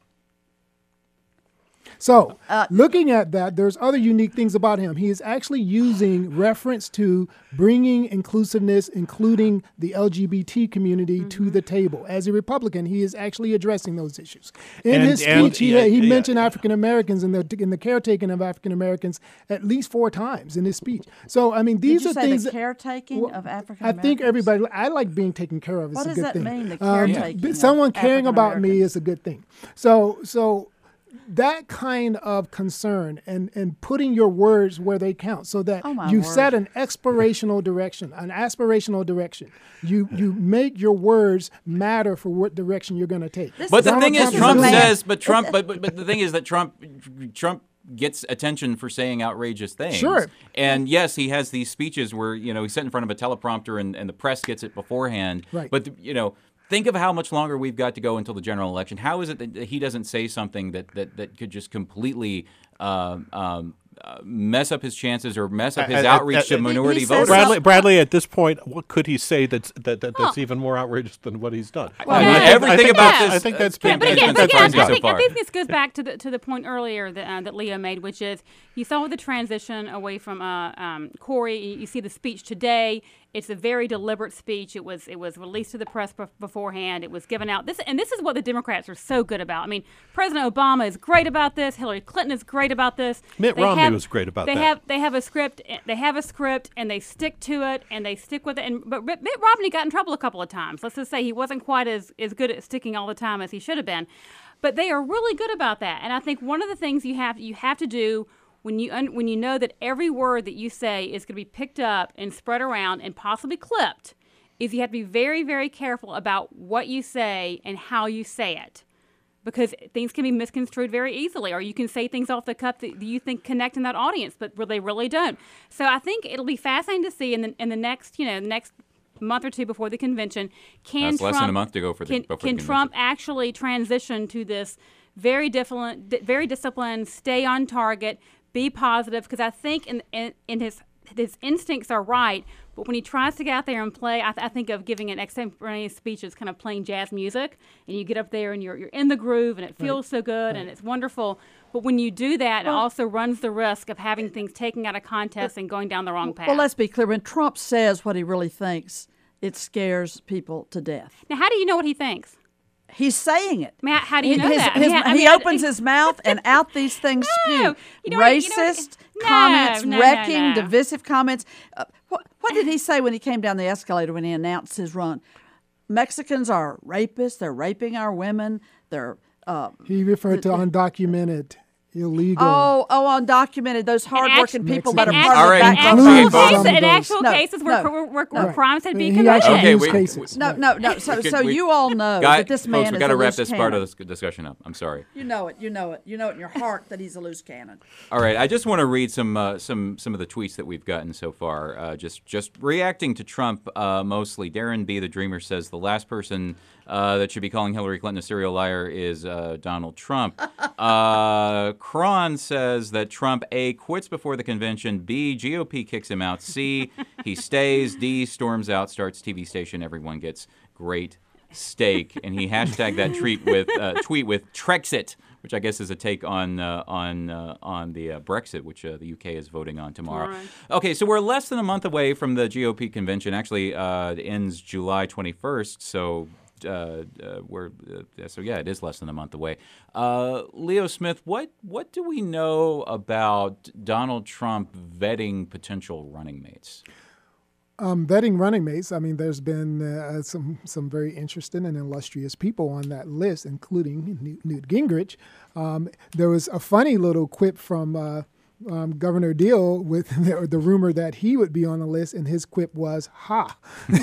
Speaker 6: So,
Speaker 5: Uh,
Speaker 6: looking at that, there's other unique things about him. He is actually using reference to bringing inclusiveness, including the L G B T community, to the table. As a Republican, he is actually addressing those issues. In
Speaker 2: And-
Speaker 6: his
Speaker 2: and-
Speaker 6: speech, he,
Speaker 2: yeah,
Speaker 6: he
Speaker 2: yeah.
Speaker 6: mentioned African Americans and the in the caretaking of African Americans at least four times in his speech. So, I mean,
Speaker 5: Did
Speaker 6: these
Speaker 5: you
Speaker 6: are
Speaker 5: say
Speaker 6: things.
Speaker 5: the
Speaker 6: that-
Speaker 5: caretaking
Speaker 6: well,
Speaker 5: of African
Speaker 6: I
Speaker 5: Americans?
Speaker 6: think everybody. I like being taken care of. It's
Speaker 5: What
Speaker 6: a
Speaker 5: does
Speaker 6: good
Speaker 5: that
Speaker 6: thing.
Speaker 5: mean, the
Speaker 6: Um,
Speaker 5: caretaking
Speaker 6: b-
Speaker 5: of
Speaker 6: someone caring about me
Speaker 5: African-Americans?
Speaker 6: is a good thing. So, so that kind of concern and and putting your words where they count, so that
Speaker 5: Oh, my
Speaker 6: you've
Speaker 5: word.
Speaker 6: set an expirational direction, an aspirational direction. You you make your words matter for what direction you're going to take.
Speaker 5: This
Speaker 1: But the
Speaker 6: Donald
Speaker 1: thing is,
Speaker 6: Trump is
Speaker 1: Trump
Speaker 6: a man-
Speaker 1: says, but Trump, but, but but the thing is that Trump, Trump gets attention for saying outrageous things.
Speaker 6: Sure.
Speaker 1: And yes, he has these speeches where you know he's sitting in front of a teleprompter and, and the press gets it beforehand.
Speaker 6: Right.
Speaker 1: But you know, think of how much longer we've got to go until the general election. How is it that he doesn't say something that that, that could just completely um, um, uh, mess up his chances or mess up his
Speaker 2: Uh, uh,
Speaker 1: outreach
Speaker 2: uh,
Speaker 1: to
Speaker 2: he-
Speaker 1: minority
Speaker 5: he says
Speaker 1: voters?
Speaker 2: Bradley, Bradley, at this point, what could he say that's that, that that's
Speaker 3: Well-
Speaker 2: even more outrageous than what he's done?
Speaker 3: Well,
Speaker 2: I
Speaker 3: yeah,
Speaker 2: think-
Speaker 1: everything
Speaker 2: I think
Speaker 1: about
Speaker 2: that's-
Speaker 1: this,
Speaker 2: I think that's
Speaker 1: uh,
Speaker 2: been,
Speaker 3: Yeah, but
Speaker 1: It's
Speaker 3: again,
Speaker 1: been
Speaker 3: but again,
Speaker 1: surprising
Speaker 3: I
Speaker 1: so
Speaker 3: think, I
Speaker 1: far.
Speaker 3: think this goes back to the to the point earlier that uh, that Leo made, which is you saw with the transition away from uh, um, Corey. You, you see the speech today. It's a very deliberate speech. It was it was released to the press bef- beforehand. It was given out. This and this is what the Democrats are so good about. I mean, President Obama is great about this. Hillary Clinton is great about this.
Speaker 2: Mitt
Speaker 3: They
Speaker 2: Romney
Speaker 3: have-
Speaker 2: was great about
Speaker 3: they
Speaker 2: that.
Speaker 3: have they have a script. They have a script, and they stick to it, and they stick with it. And but Mitt Romney got in trouble a couple of times. Let's just say he wasn't quite as as good at sticking all the time as he should have been. But they are really good about that. And I think one of the things you have you have to do when you un, when you know that every word that you say is going to be picked up and spread around and possibly clipped, is you have to be very very careful about what you say and how you say it. because things can be misconstrued very easily, or you can say things off the cuff that you think connect in that audience, but they really don't. So I think it'll be fascinating to see in the in the next, you know, next month or two before the convention. Can
Speaker 1: That's
Speaker 3: Trump,
Speaker 1: less than a month to go for the
Speaker 3: can,
Speaker 1: before
Speaker 3: can
Speaker 1: the
Speaker 3: Trump
Speaker 1: convention.
Speaker 3: actually transition to this very different, very disciplined, stay on target, be positive? Because I think in, in in his his instincts are right, but when he tries to get out there and play, I, th- I think of giving an extemporaneous speech as kind of playing jazz music, and you get up there and you're you're in the groove, and it feels right. so good, right. and it's wonderful. But when you do that, well, it also runs the risk of having things taken out of context and going down the wrong path.
Speaker 5: Well, let's be clear. When Trump says what he really thinks, it scares people to death.
Speaker 3: Now, how do you know what he thinks?
Speaker 5: He's saying it.
Speaker 3: Matt, how do you know
Speaker 5: his,
Speaker 3: that?
Speaker 5: His,
Speaker 3: I mean, I
Speaker 5: he
Speaker 3: mean,
Speaker 5: opens his mouth and out these things
Speaker 3: no,
Speaker 5: spew.
Speaker 3: You know what,
Speaker 5: Racist
Speaker 3: you know what, no,
Speaker 5: comments,
Speaker 3: no,
Speaker 5: wrecking,
Speaker 3: no, no.
Speaker 5: divisive comments. Uh, what, what did he say when he came down the escalator when he announced his run? Mexicans are rapists. They're raping our women. They're. Uh,
Speaker 6: he referred to undocumented. Illegal.
Speaker 5: Oh, oh, undocumented. Those hardworking people that are
Speaker 3: in
Speaker 5: part
Speaker 1: All
Speaker 5: of
Speaker 1: right.
Speaker 5: the
Speaker 1: All right,
Speaker 3: actual,
Speaker 1: folks.
Speaker 3: cases, in actual
Speaker 5: No,
Speaker 3: cases where,
Speaker 5: no,
Speaker 3: where, where,
Speaker 5: no.
Speaker 3: where crimes had been
Speaker 6: He
Speaker 3: committed.
Speaker 6: actually
Speaker 1: Okay,
Speaker 6: used
Speaker 1: we-
Speaker 6: cases.
Speaker 5: No, no, no. So,
Speaker 1: Okay,
Speaker 5: so
Speaker 1: we-
Speaker 5: you all know
Speaker 1: Guy,
Speaker 5: that this man
Speaker 1: folks,
Speaker 5: is
Speaker 1: we got to
Speaker 5: a
Speaker 1: wrap
Speaker 5: loose
Speaker 1: this
Speaker 5: cannon.
Speaker 1: part of this discussion up. I'm sorry.
Speaker 5: You know it. You know it. You know it. You know it in your heart that he's a loose cannon.
Speaker 1: All right, I just want to read some uh, some some of the tweets that we've gotten so far. Uh, just just reacting to Trump uh, mostly. Darren B. the Dreamer says the last person uh, that should be calling Hillary Clinton a serial liar is uh, Donald Trump. uh, Cron says that Trump A quits before the convention. B G O P kicks him out. C he stays. D storms out, starts T V station. Everyone gets great steak, and he hashtagged that tweet with uh, tweet with Trexit, which I guess is a take on uh, on uh, on the uh, Brexit, which uh, the U K is voting on tomorrow.
Speaker 3: Right.
Speaker 1: Okay, so we're less than a month away from the G O P convention. Actually, uh, it ends July twenty-first, so uh, uh, we're uh, so yeah, it is less than a month away. Uh, Leo Smith, what what do we know about Donald Trump vetting potential running mates?
Speaker 6: Um, vetting running mates, I mean, there's been uh, some some very interesting and illustrious people on that list, including Newt, Newt Gingrich. Um, there was a funny little quip from uh, um, Governor Deal with the, the rumor that he would be on the list, and his quip was, ha.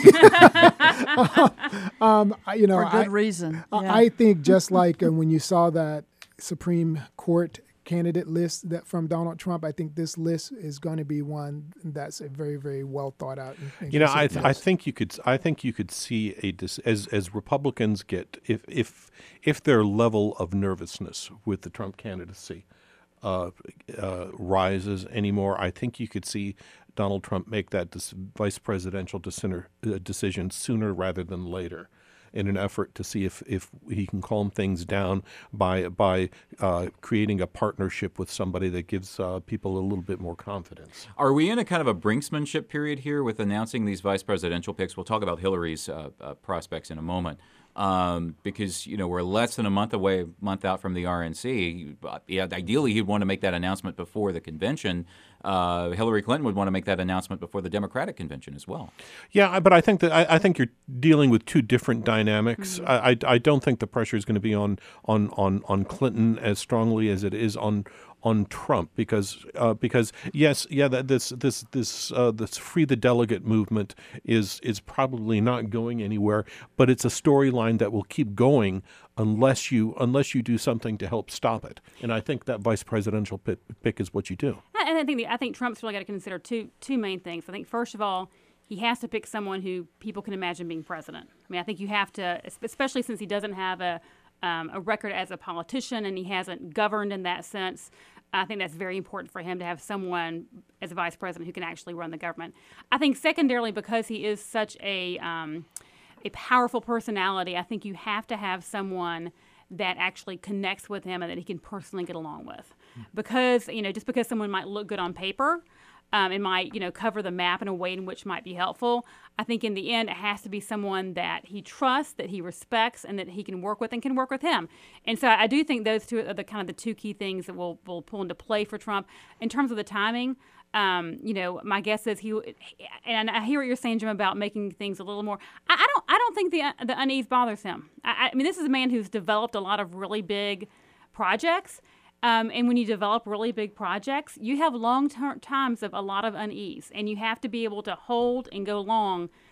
Speaker 6: um, I- you know,
Speaker 5: For good
Speaker 6: I,
Speaker 5: reason.
Speaker 6: I-
Speaker 5: Yeah.
Speaker 6: I think just like uh, when you saw that Supreme Court candidate list that from Donald Trump, I think this list is going to be one that's a very, very well thought out. And, and
Speaker 2: You know, I th-
Speaker 6: considered
Speaker 2: I
Speaker 6: list.
Speaker 2: think you could I think you could see a dis- as as Republicans get if if if their level of nervousness with the Trump candidacy uh, uh, rises anymore, I think you could see Donald Trump make that dis- vice presidential decision, uh, decision sooner rather than later, in an effort to see if, if he can calm things down by by uh, creating a partnership with somebody that gives uh, people a little bit more confidence.
Speaker 1: Are we in a kind of a brinksmanship period here with announcing these vice presidential picks? We'll talk about Hillary's uh, uh, prospects in a moment. Um, because, you know, we're less than a month away, month out from the R N C. Yeah, ideally, he'd want to make that announcement before the convention. Uh, Hillary Clinton would want to make that announcement before the Democratic convention as well.
Speaker 2: Yeah, I- but I think that I, I think you're dealing with two different dynamics.
Speaker 3: Mm-hmm.
Speaker 2: I, I I don't think the pressure is going to be on on on on Clinton as strongly as it is on on Trump because uh, because yes, yeah, that this this this uh, this free the delegate movement is is probably not going anywhere, but it's a storyline that will keep going unless you unless you do something to help stop it. And I think that vice presidential pick, pick is what you do.
Speaker 3: And I think the, I think Trump's really got to consider two two main things. I think first of all, he has to pick someone who people can imagine being president. I mean, I think you have to, especially since he doesn't have a um, a record as a politician and he hasn't governed in that sense. I think that's very important for him to have someone as a vice president who can actually run the government. I think secondarily, because he is such a um, a powerful personality, I think you have to have someone that actually connects with him and that he can personally get along with. Because, you know, just because someone might look good on paper um, and might, you know, cover the map in a way in which might be helpful, I think in the end it has to be someone that he trusts, that he respects, and that he can work with and can work with him. And so I do think those two are the kind of the two key things that will will pull into play for Trump. In terms of the timing, um, you know, my guess is he, and I hear what you're saying, Jim, about making things a little more. I, I don't, I don't think the the unease bothers him. I, I mean, this is a man who's developed a lot of really big projects, um, and when you develop really big projects, you have long term times of a lot of unease, and you have to be able to hold and go long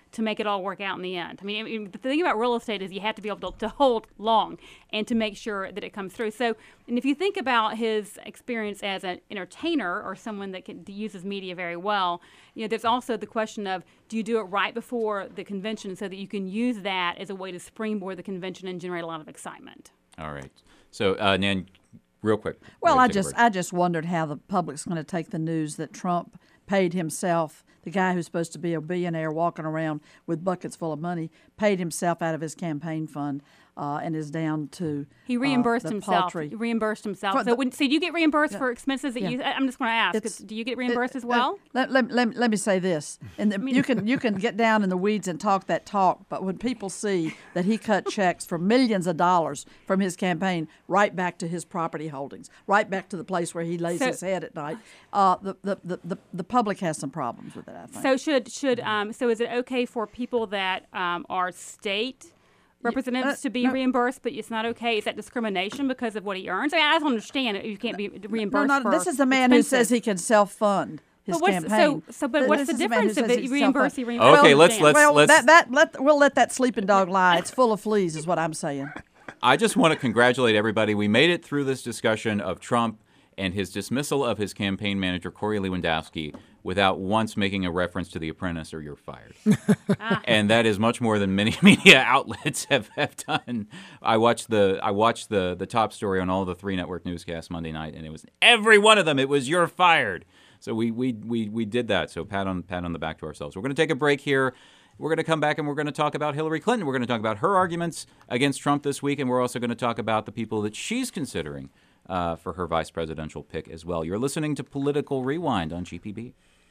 Speaker 3: to make it all work out in the end. I mean, I mean, the thing about real estate is you have to be able to, to hold long and to make sure that it comes through. So, and if you think about his experience as an entertainer or someone that can, uses media very well, you know, there's also the question of, do you do it right before the convention so that you can use that as a way to springboard the convention and generate a lot of excitement?
Speaker 1: All right. So, uh, Nan, real quick.
Speaker 5: Well, I
Speaker 1: take a
Speaker 5: just
Speaker 1: break.
Speaker 5: I just wondered how the public's going to take the news that Trump paid himself, the guy who's supposed to be a billionaire walking around with buckets full of money, paid himself out of his campaign fund uh, and is down to
Speaker 3: He reimbursed
Speaker 5: uh, the
Speaker 3: himself.
Speaker 5: paltry.
Speaker 3: He reimbursed himself.
Speaker 5: For
Speaker 3: So,
Speaker 5: the-
Speaker 3: when, so do you get reimbursed
Speaker 5: Yeah.
Speaker 3: for expenses that
Speaker 5: Yeah.
Speaker 3: you? I'm just going to ask. 'cause
Speaker 5: It's-
Speaker 3: do you get reimbursed
Speaker 5: it-
Speaker 3: as well?
Speaker 5: Let, let, let, let me say this, and the, you can you can get down in the weeds and talk that talk, but when people see that he cut checks for millions of dollars from his campaign right back to his property holdings, right back to the place where he lays
Speaker 3: So-
Speaker 5: his head at night, uh, the, the, the, the, the public has some problems with it, I think.
Speaker 3: So should should um, so is it okay for people that um, are state representatives
Speaker 5: uh,
Speaker 3: to be
Speaker 5: no.
Speaker 3: reimbursed, but it's not okay? Is that discrimination because of what he earns? I, mean, I don't understand it. You can't be
Speaker 5: no,
Speaker 3: reimbursed
Speaker 5: no,
Speaker 3: for
Speaker 5: this is the man who says
Speaker 3: expenses.
Speaker 5: he can self-fund his
Speaker 3: But what's,
Speaker 5: campaign.
Speaker 3: so, so, but
Speaker 5: Th-
Speaker 3: what's
Speaker 5: this
Speaker 3: the
Speaker 5: is man who
Speaker 3: difference if
Speaker 5: says
Speaker 3: it,
Speaker 5: he's
Speaker 3: you reimburse?
Speaker 5: self-fund.
Speaker 3: You reimburse
Speaker 1: Okay, let's-
Speaker 3: Dan?
Speaker 1: let's-
Speaker 5: Well,
Speaker 1: let's-
Speaker 5: that, that, let, we'll let that sleeping dog lie. It's full of fleas is what I'm saying.
Speaker 1: I just want to congratulate everybody. We made it through this discussion of Trump and his dismissal of his campaign manager, Corey Lewandowski, without once making a reference to The Apprentice or You're Fired. And that is much more than many media outlets have, have done. I watched the I watched the the top story on all the three network newscasts Monday night, and it was every one of them. It was You're Fired. So we we we we did that. So pat on pat on the back to ourselves. We're going to take a break here. We're going to come back and we're going to talk about Hillary Clinton. We're going to talk about her arguments against Trump this week, and we're also going to talk about the people that she's considering uh, for her vice presidential pick as well. You're listening to Political Rewind on G P B.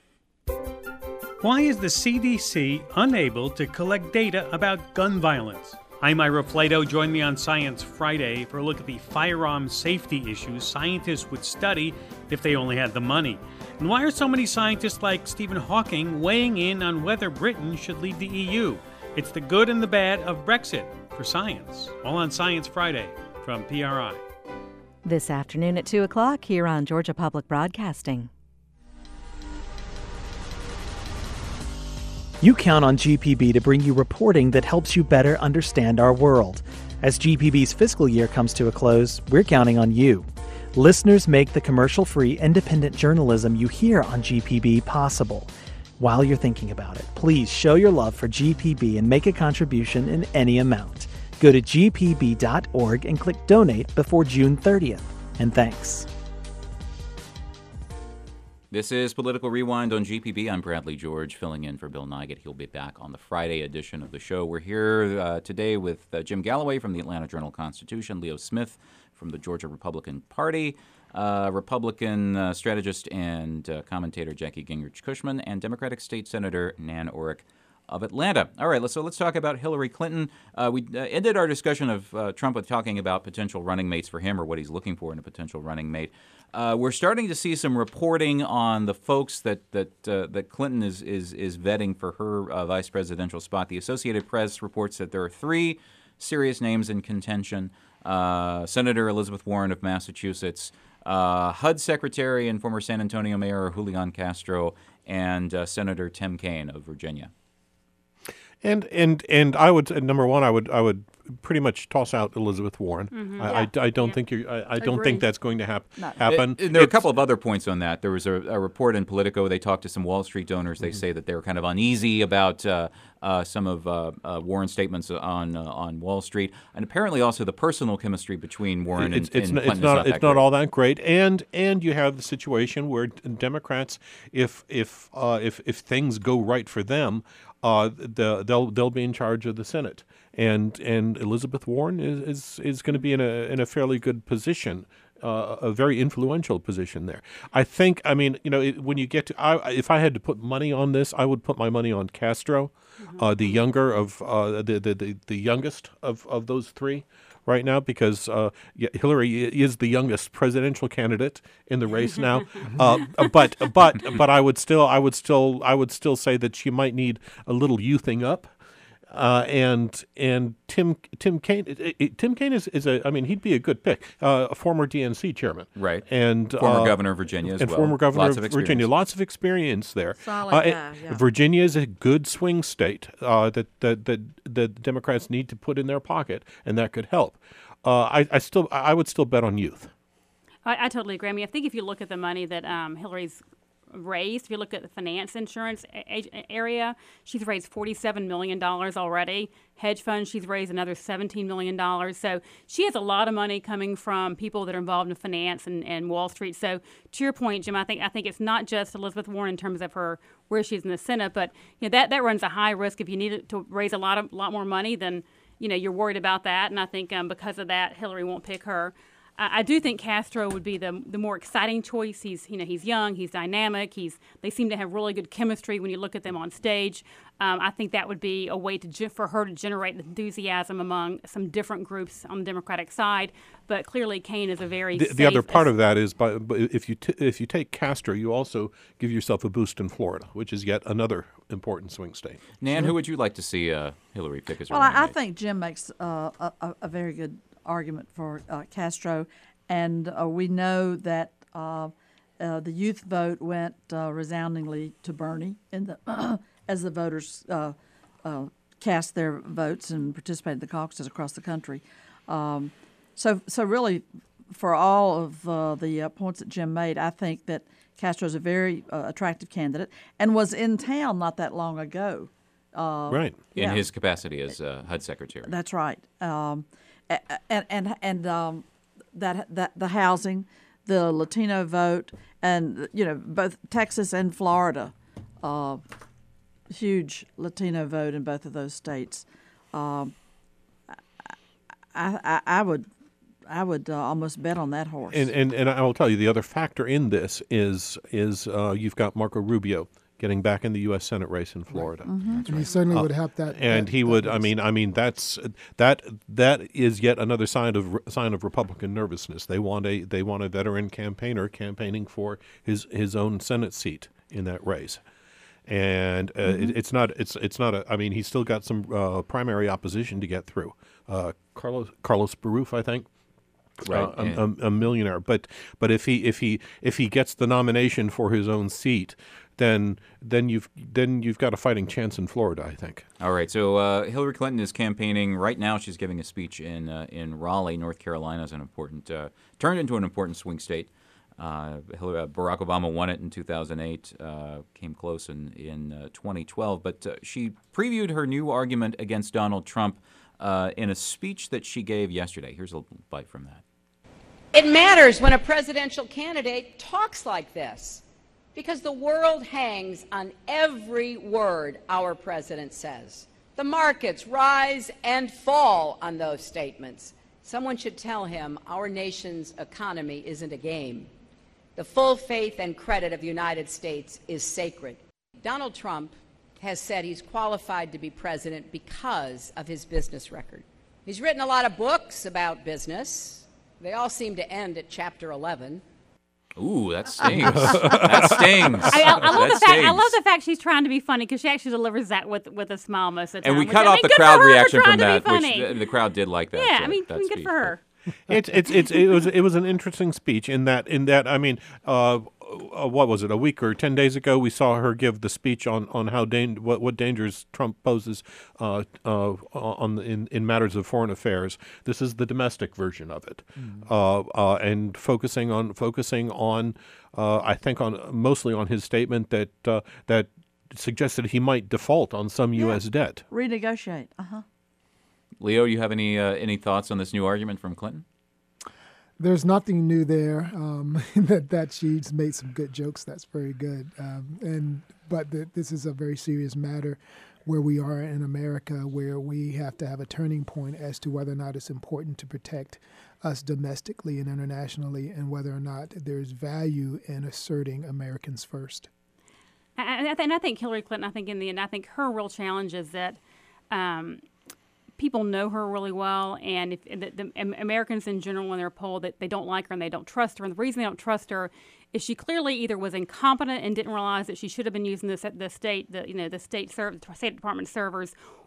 Speaker 11: Why is the C D C unable to collect data about gun violence? I'm Ira Plato. Join me on Science Friday for a look at the firearm safety issues scientists would study if they only had the money. And why are so many scientists like Stephen Hawking weighing in on whether Britain should leave the E U? It's the good and the bad of Brexit for science. All on Science Friday from P R I.
Speaker 12: This afternoon at two o'clock here on Georgia Public Broadcasting.
Speaker 13: You count on G P B to bring you reporting that helps you better understand our world. As G P B's fiscal year comes to a close, we're counting on you. Listeners make the commercial-free, independent journalism you hear on G P B possible. While you're thinking about it, please show your love for G P B and make a contribution in any amount. Go to G P B dot org and click Donate before June thirtieth. And thanks.
Speaker 1: This is Political Rewind on G P B. I'm Bradley George, filling in for Bill Nigut. He'll be back on the Friday edition of the show. We're here uh, today with uh, Jim Galloway from the Atlanta Journal-Constitution, Leo Smith from the Georgia Republican Party, uh, Republican uh, strategist and uh, commentator Jackie Gingrich-Cushman, and Democratic State Senator Nan Orrick of Atlanta. All right, let's, so let's talk about Hillary Clinton. Uh, we uh, ended our discussion of uh, Trump with talking about potential running mates for him or what he's looking for in a potential running mate. Uh, we're starting to see some reporting on the folks that that uh, that Clinton is is is vetting for her uh, vice presidential spot. The Associated Press reports that there are three serious names in contention: uh, Senator Elizabeth Warren of Massachusetts, uh, H U D Secretary and former San Antonio Mayor Julian Castro, and uh, Senator Tim Kaine of Virginia.
Speaker 2: And and and I would uh, number one, I would I would pretty much toss out Elizabeth Warren.
Speaker 1: Mhm.
Speaker 2: I,
Speaker 1: Yeah.
Speaker 2: I, I don't
Speaker 1: Yeah.
Speaker 2: think you I, I don't
Speaker 1: Agree.
Speaker 2: think that's going to hap-
Speaker 1: No.
Speaker 2: happen.
Speaker 1: And there are a
Speaker 2: It's-
Speaker 1: couple of other points on that. There was a, a report in Politico. They talked to some Wall Street donors. They say that they were kind of uneasy about uh, uh, some of uh, uh, Warren's statements on uh, on Wall Street, and apparently also the personal chemistry between Warren
Speaker 2: it's,
Speaker 1: and,
Speaker 2: it's
Speaker 1: and
Speaker 2: not,
Speaker 1: Clinton
Speaker 2: it's not
Speaker 1: is not
Speaker 2: it's
Speaker 1: that
Speaker 2: not
Speaker 1: great.
Speaker 2: all that great, and and you have the situation where Democrats, if if uh, if if things go right for them, uh, the, they'll they'll be in charge of the Senate, and and Elizabeth Warren is is, is going to be in a in a fairly good position. Uh, a very influential position there. I think. I mean, you know, it, when you get to, I, if I had to put money on this, I would put my money on Castro, uh, the younger of uh, the, the the the youngest of, of those three right now, because uh, yeah, Hillary is the youngest presidential candidate in the race now. uh, but but but I would still I would still I would still say that she might need a little youthing up. Uh, and and Tim Tim Kaine it, it, Tim Kaine is, is a I mean he'd be a good pick, uh, a former D N C chairman,
Speaker 1: right?
Speaker 2: And
Speaker 1: former
Speaker 2: uh,
Speaker 1: governor of Virginia as
Speaker 2: and
Speaker 1: well.
Speaker 2: former governor
Speaker 1: Lots
Speaker 2: of,
Speaker 1: of
Speaker 2: Virginia, lots of experience there.
Speaker 5: Solid
Speaker 2: uh,
Speaker 5: guy,
Speaker 2: it,
Speaker 5: yeah.
Speaker 2: Virginia is a good swing state uh, that, that that the Democrats need to put in their pocket, and that could help. Uh, I, I still I would still bet on youth.
Speaker 3: I, I totally agree. I mean, I think if you look at the money that um, Hillary's raised, if you look at the finance insurance a- area, she's raised forty-seven million dollars already. Hedge funds, she's raised another seventeen million dollars. So she has a lot of money coming from people that are involved in finance and, and Wall Street. So to your point, Jim, I think I think it's not just Elizabeth Warren in terms of her where she's in the Senate, but you know that, that runs a high risk. If you need to raise a lot of lot more money, then you know you're worried about that. And I think um, because of that, Hillary won't pick her. I do think Castro would be the the more exciting choice. He's you know he's young, he's dynamic, he's they seem to have really good chemistry when you look at them on stage. Um, I think that would be a way to ge- for her to generate enthusiasm among some different groups on the Democratic side. But clearly, Kaine is a very
Speaker 2: the,
Speaker 3: safe,
Speaker 2: the other part of that is by, if you t- if you take Castro, you also give yourself a boost in Florida, which is yet another important swing state.
Speaker 1: Nan,
Speaker 5: Sure.
Speaker 1: who would you like to see uh, Hillary pick as her
Speaker 5: Well, I,
Speaker 1: running
Speaker 5: I
Speaker 1: mate?
Speaker 5: think Jim makes uh, a, a, a very good argument for uh, Castro, and uh, we know that uh, uh, the youth vote went uh, resoundingly to Bernie in the as the voters uh, uh, cast their votes and participated in the caucuses across the country. Um, so, so really, for all of uh, the uh, points that Jim made, I think that Castro is a very uh, attractive candidate and was in town not that long ago. Uh,
Speaker 2: right.
Speaker 1: In
Speaker 5: yeah.
Speaker 1: his capacity as uh, H U D secretary.
Speaker 5: That's right. Um, and and and um, that that the housing, the Latino vote, and you know both Texas and Florida, uh, huge Latino vote in both of those states. Um, I, I I would I would uh, almost bet on that horse.
Speaker 2: And, and and I will tell you the other factor in this is is uh, you've got Marco Rubio getting back in the U S Senate race in Florida.
Speaker 6: Mm-hmm. And he certainly
Speaker 2: Uh,
Speaker 6: would help that.
Speaker 2: And
Speaker 6: that,
Speaker 2: he
Speaker 6: that
Speaker 2: would.
Speaker 6: race.
Speaker 2: I mean. I mean. That's that. That is yet another sign of sign of Republican nervousness. They want a they want a veteran campaigner campaigning for his his own Senate seat in that race. And uh,
Speaker 6: Mm-hmm.
Speaker 2: it, it's not. It's it's not a. I mean, he's still got some uh, primary opposition to get through. Uh, Carlos Carlos Baruf, I think.
Speaker 1: Right,
Speaker 2: Uh, a,
Speaker 1: yeah.
Speaker 2: a, a millionaire, but but if he if he if he gets the nomination for his own seat, then then you've then you've got a fighting chance in Florida, I think.
Speaker 1: All right, so uh, Hillary Clinton is campaigning right now. She's giving a speech in uh, in Raleigh, North Carolina, as an important uh, turned into an important swing state. Uh, Hillary, uh, Barack Obama won it in two thousand eight, uh, came close in in uh, twenty twelve, but uh, she previewed her new argument against Donald Trump uh, in a speech that she gave yesterday. Here's a little bite from that.
Speaker 14: It matters when a presidential candidate talks like this, because the world hangs on every word our president says. The markets rise and fall on those statements. Someone should tell him our nation's economy isn't a game. The full faith and credit of the United States is sacred. Donald Trump has said he's qualified to be president because of his business record. He's written a lot of books about business. They all seem to end at chapter eleven.
Speaker 1: Ooh, that stings. That stings.
Speaker 3: I, I, I love
Speaker 1: That
Speaker 3: the fact. I
Speaker 1: stings.
Speaker 3: love the fact she's trying to be funny because she actually delivers that with with a smile most of the time.
Speaker 1: And we
Speaker 3: which,
Speaker 1: cut
Speaker 3: I
Speaker 1: off
Speaker 3: mean,
Speaker 1: the
Speaker 3: good
Speaker 1: crowd
Speaker 3: for her for
Speaker 1: reaction
Speaker 3: trying
Speaker 1: from
Speaker 3: to be
Speaker 1: that, which
Speaker 3: funny.
Speaker 1: the, the crowd did like that.
Speaker 3: Yeah,
Speaker 1: uh,
Speaker 3: I mean,
Speaker 1: that
Speaker 3: I mean, good
Speaker 1: speech,
Speaker 3: for her.
Speaker 2: It's it's it's it was it was an interesting speech in that in that I mean uh, uh, what was it a week or ten days ago we saw her give the speech on on how dan- what what dangers Trump poses uh, uh, on in in matters of foreign affairs. This is the domestic version of it, mm. uh, uh, and focusing on focusing on uh, I think on mostly on his statement that uh, that suggested he might default on some
Speaker 5: Yeah.
Speaker 2: U S debt.
Speaker 5: Renegotiate. Uh huh.
Speaker 1: Leo, you have any uh, any thoughts on this new argument from Clinton?
Speaker 6: There's nothing new there. Um, that that she's made some good jokes. That's very good. Um, and but the, this is a very serious matter, where we are in America, where we have to have a turning point as to whether or not it's important to protect us domestically and internationally, and whether or not there's value in asserting Americans first.
Speaker 3: And I, th- and I think Hillary Clinton. I think in the end, I think her real challenge is that. Um, People know her really well, and if the, the Americans in general, when they're polled, that they don't like her and they don't trust her. And the reason they don't trust her is she clearly either was incompetent and didn't realize that she should have been using this the state, the you know, the state serv- State Department servers,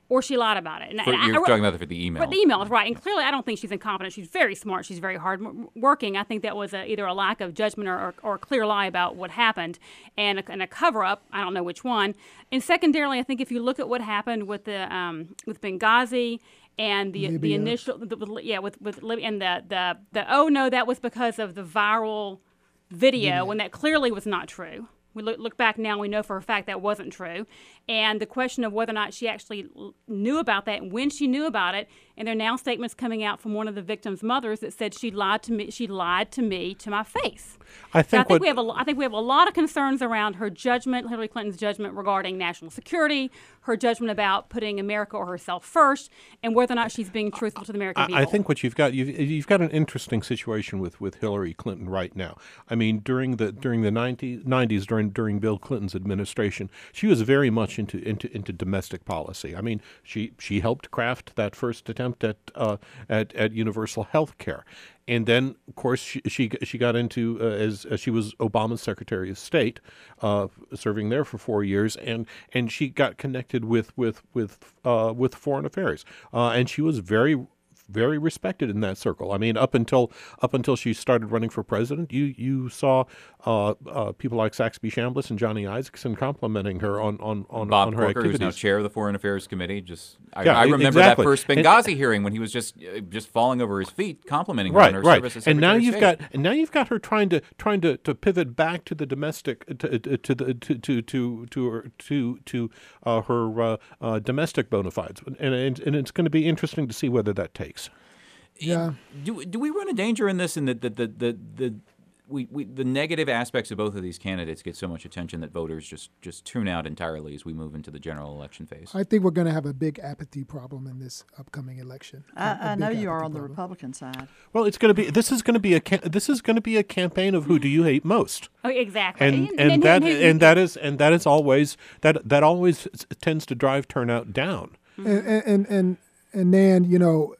Speaker 3: or she lied about it. And,
Speaker 1: For,
Speaker 3: and
Speaker 1: you're
Speaker 3: I,
Speaker 1: talking about it for the email.
Speaker 3: For the emails, right. And clearly I don't think she's incompetent. She's very smart. She's very hard m- working. I think that was a, either a lack of judgment or, or, or a clear lie about what happened and a, and a cover-up. I don't know which one. And secondarily, I think if you look at what happened with the um, with Benghazi and the
Speaker 6: Libya.
Speaker 3: the initial, the, yeah, with, with Libya and the, the, the, oh, no, that was because of the viral video
Speaker 6: Yeah.
Speaker 3: when that clearly was not true. We look, look back now, we know for a fact that wasn't true. And the question of whether or not she actually l- knew about that and when she knew about it, and there are now statements coming out from one of the victims' mothers that said she lied to me. She lied to me to my face.
Speaker 2: I think,
Speaker 3: so I think
Speaker 2: what,
Speaker 3: we have a, lo- I think we have a lot of concerns around her judgment, Hillary Clinton's judgment regarding national security, her judgment about putting America or herself first, and whether or not she's being truthful to the American
Speaker 2: I,
Speaker 3: people.
Speaker 2: I think what you've got you've, you've got an interesting situation with, with Hillary Clinton right now. I mean, during the during the nineties during during Bill Clinton's administration, she was very much into into into domestic policy. I mean, she she helped craft that first attempt at uh, at at universal health care. And then, of course, she she, she got into uh, as, as she was Obama's Secretary of State, uh, serving there for four years, and, and she got connected with with with uh, with foreign affairs, uh, and she was very very respected in that circle. I mean, up until up until she started running for president, you you saw uh, uh, people like Saxby Chambliss and Johnny Isaacson complimenting her on on on,
Speaker 1: Bob
Speaker 2: on her
Speaker 1: Corker, who's
Speaker 2: activities.
Speaker 1: now chair of the Foreign Affairs Committee, just I,
Speaker 2: Yeah,
Speaker 1: I remember
Speaker 2: exactly.
Speaker 1: that first
Speaker 2: And-
Speaker 1: Benghazi hearing when he was just uh, just falling over his feet, complimenting her
Speaker 2: Right,
Speaker 1: on her
Speaker 2: right.
Speaker 1: service as
Speaker 2: And now
Speaker 1: Secretary of
Speaker 2: you've
Speaker 1: State.
Speaker 2: got and now you've got her trying to trying to, to pivot back to the domestic to to to the, to to to to her- to, to uh, her uh, uh, domestic bona fides, and, and and it's going to be interesting to see whether that takes.
Speaker 6: Yeah.
Speaker 1: Do do we run a danger in this, in that the the the, the we, we the negative aspects of both of these candidates get so much attention that voters just just tune out entirely as we move into the general election phase?
Speaker 6: I think we're going to have a big apathy problem in this upcoming election. A- a
Speaker 5: I, I know
Speaker 6: big
Speaker 5: you are
Speaker 6: apathy
Speaker 5: on the
Speaker 6: problem.
Speaker 5: Republican side.
Speaker 2: Well, it's going to be this is going to be a ca- this is going to be a campaign of who do you hate most.
Speaker 3: Oh, exactly.
Speaker 2: And and that and that is and that is always that that always tends to drive turnout down.
Speaker 6: And and and and, and Nan, you know,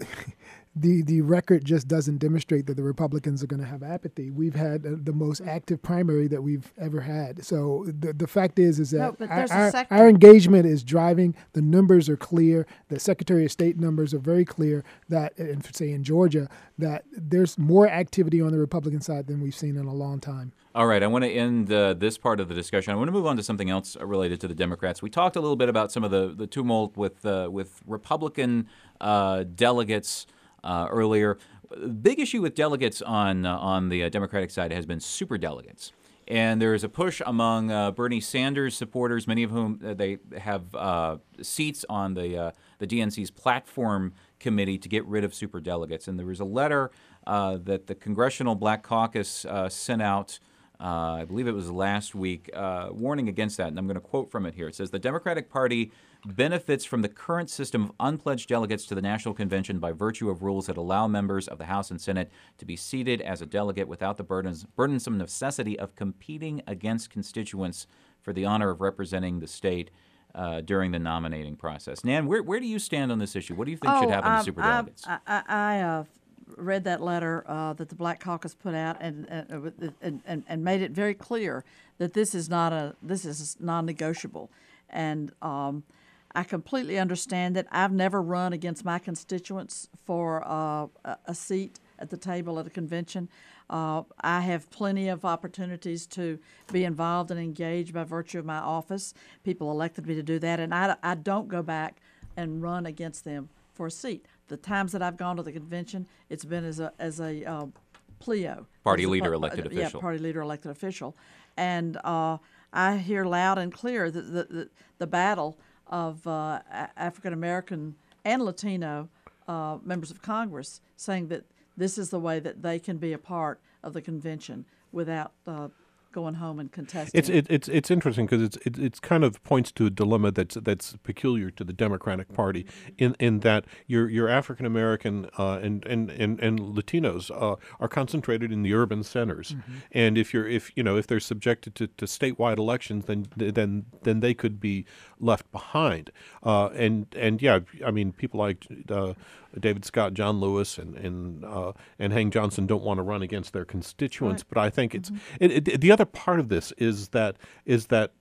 Speaker 6: the the record just doesn't demonstrate that the Republicans are going to have apathy. We've had uh, the most active primary that we've ever had. So the the fact is is that
Speaker 5: No, but
Speaker 6: our,
Speaker 5: there's a
Speaker 6: our,
Speaker 5: sector-
Speaker 6: our engagement is driving. The numbers are clear. The Secretary of State numbers are very clear. That, and say in Georgia, that there's more activity on the Republican side than we've seen in a long time.
Speaker 1: All right, I want to end uh, this part of the discussion. I want to move on to something else related to the Democrats. We talked a little bit about some of the, the tumult with uh, with Republican uh, delegates uh, earlier. The big issue with delegates on uh, on the uh, Democratic side has been superdelegates. And there is a push among uh, Bernie Sanders supporters, many of whom uh, they have uh, seats on the uh, the D N C's platform committee, to get rid of superdelegates. And there was a letter uh, that the Congressional Black Caucus uh, sent out. Uh, I believe it was last week, uh, warning against that. And I'm going to quote from it here. It says, "The Democratic Party benefits from the current system of unpledged delegates to the National Convention by virtue of rules that allow members of the House and Senate to be seated as a delegate without the burdens, burdensome necessity of competing against constituents for the honor of representing the state uh, during the nominating process." Nan, where, where do you stand on this issue? What do you think should happen
Speaker 5: I've-
Speaker 1: to superdelegates?
Speaker 5: I've- I, I, I uh, read that letter uh, that the Black Caucus put out, and, uh, and and and made it very clear that this is not a this is non-negotiable, and um, I completely understand it. I've never run against my constituents for uh, a, a seat at the table at a convention. Uh, I have plenty of opportunities to be involved and engaged by virtue of my office. People elected me to do that, and I, I don't go back and run against them for a seat. The times that I've gone to the convention, it's been as a as a uh, pleo.
Speaker 1: Party
Speaker 5: As a-
Speaker 1: leader,
Speaker 5: uh,
Speaker 1: elected
Speaker 5: yeah,
Speaker 1: official.
Speaker 5: party leader, elected official. And uh, I hear loud and clear that the, the, the battle of uh, African American and Latino uh, members of Congress saying that this is the way that they can be a part of the convention without uh, going home and contesting.
Speaker 2: It's it, it's it's interesting because it's it, it's kind of points to a dilemma that's that's peculiar to the Democratic Party in in that your your African American uh, and, and and and Latinos uh, are concentrated in the urban centers,
Speaker 6: Mm-hmm.
Speaker 2: and if you're if you know if they're subjected to, to statewide elections, then then then they could be left behind. Uh, and and yeah, I mean people like uh, David Scott, John Lewis, and and uh, and Hank Johnson don't want to run against their constituents,
Speaker 5: Right.
Speaker 2: but I think it's
Speaker 5: Mhm.
Speaker 2: it, it, the other part of this is that is that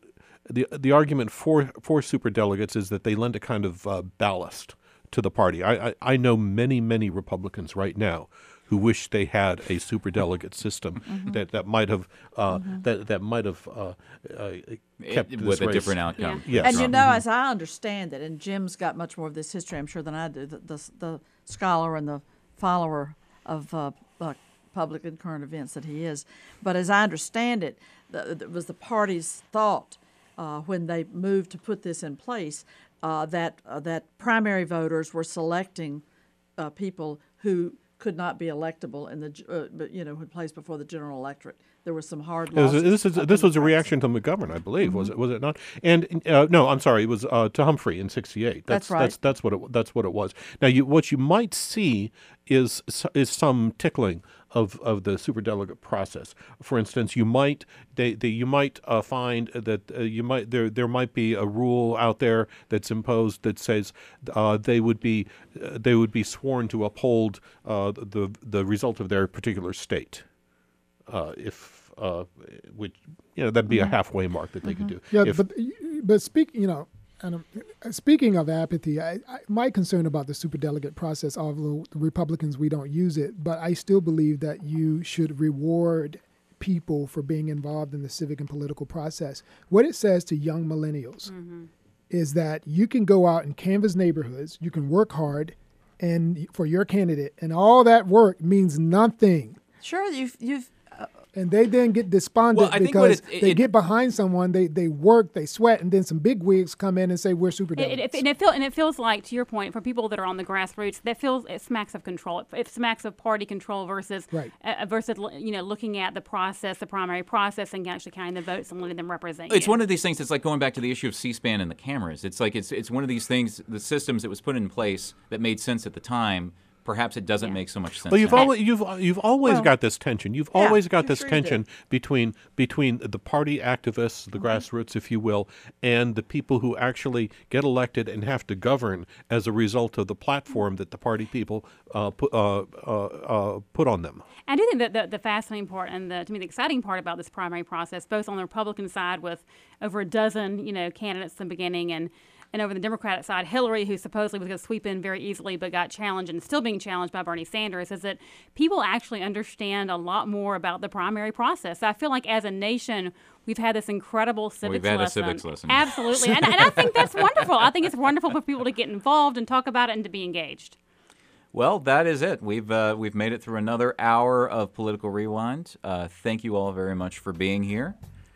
Speaker 2: the the argument for for superdelegates is that they lend a kind of uh, ballast to the party. I, I I know many many Republicans right now who wish they had a superdelegate system
Speaker 1: Mhm.
Speaker 2: that, that might have uh,
Speaker 5: Mhm.
Speaker 2: that that might have uh, uh, kept
Speaker 1: It-
Speaker 2: this
Speaker 1: with a
Speaker 2: race.
Speaker 1: different outcome.
Speaker 2: Yes.
Speaker 5: And you know, as I understand it, and Jim's got much more of this history, I'm sure, than I do, the, the, the scholar and the follower of uh, uh, public and current events that he is. But as I understand it, the, it was the party's thought uh, when they moved to put this in place uh, that uh, that primary voters were selecting uh, people who could not be electable in the, g- uh, but you know, who placed before the general electorate. There were some hard
Speaker 2: It was-
Speaker 5: losses.
Speaker 2: This is
Speaker 5: up
Speaker 2: this
Speaker 5: in
Speaker 2: was
Speaker 5: the
Speaker 2: a
Speaker 5: press.
Speaker 2: reaction to McGovern, I believe, was
Speaker 5: Mhm.
Speaker 2: it? Was it not? And uh, no, I'm sorry, it was uh, to Humphrey in sixty-eight.
Speaker 5: That's right.
Speaker 2: That's that's what it that's what it was. Now, you, what you might see is is some tickling of, of the superdelegate process. For instance, you might they, they you might uh, find that uh, you might there there might be a rule out there that's imposed that says uh, they would be uh, they would be sworn to uphold uh, the the result of their particular state. Uh, if uh, which you know that'd be a halfway mark that they could do.
Speaker 6: Yeah,
Speaker 2: If-
Speaker 6: but but speak, you know, and um, speaking of apathy, I, I, my concern about the superdelegate process, although the Republicans we don't use it, but I still believe that you should reward people for being involved in the civic and political process. What it says to young millennials is that you can go out and canvass neighborhoods, you can work hard, and for your candidate, and all that work means nothing.
Speaker 5: Sure, you've you've.
Speaker 6: And they then get despondent
Speaker 1: Well, I think what
Speaker 6: because
Speaker 1: it-
Speaker 6: they
Speaker 1: it-
Speaker 6: get behind someone, they they work, they sweat, and then some big wigs come in and say we're super
Speaker 3: It, it, and it feel, and it feels like, to your point, for people that are on the grassroots, that feels it smacks of control. It, it smacks of party control versus
Speaker 6: Right.
Speaker 3: uh, versus you know looking at the process, the primary process, and actually counting the votes and letting them represent
Speaker 1: It's
Speaker 3: you.
Speaker 1: one of these things that's like going back to the issue of C-SPAN and the cameras. It's like it's it's one of these things, the systems that was put in place that made sense at the time. Perhaps it doesn't make so much sense.
Speaker 2: Well, you've
Speaker 1: now.
Speaker 2: always you've you've always
Speaker 1: Well,
Speaker 2: got this tension. You've
Speaker 1: yeah,
Speaker 2: always got
Speaker 1: you
Speaker 2: this
Speaker 1: sure
Speaker 2: tension
Speaker 1: do.
Speaker 2: between between the party activists, the grassroots, if you will, and the people who actually get elected and have to govern as a result of the platform that the party people uh, put uh, uh, uh, put on them.
Speaker 3: I do think that the, the fascinating part and the, to me the exciting part about this primary process, both on the Republican side with over a dozen you know candidates in the beginning, and and over the Democratic side, Hillary, who supposedly was going to sweep in very easily but got challenged and is still being challenged by Bernie Sanders, is that people actually understand a lot more about the primary process. I feel like as a nation, we've had this incredible civics
Speaker 1: We've had a
Speaker 3: lesson.
Speaker 1: civics lesson.
Speaker 3: Absolutely. and, and I think that's wonderful. I think it's wonderful for people to get involved and talk about it and to be engaged.
Speaker 1: Well, that is it. We've uh, we've made it through another hour of Political Rewind. Uh, thank you all very much for being here.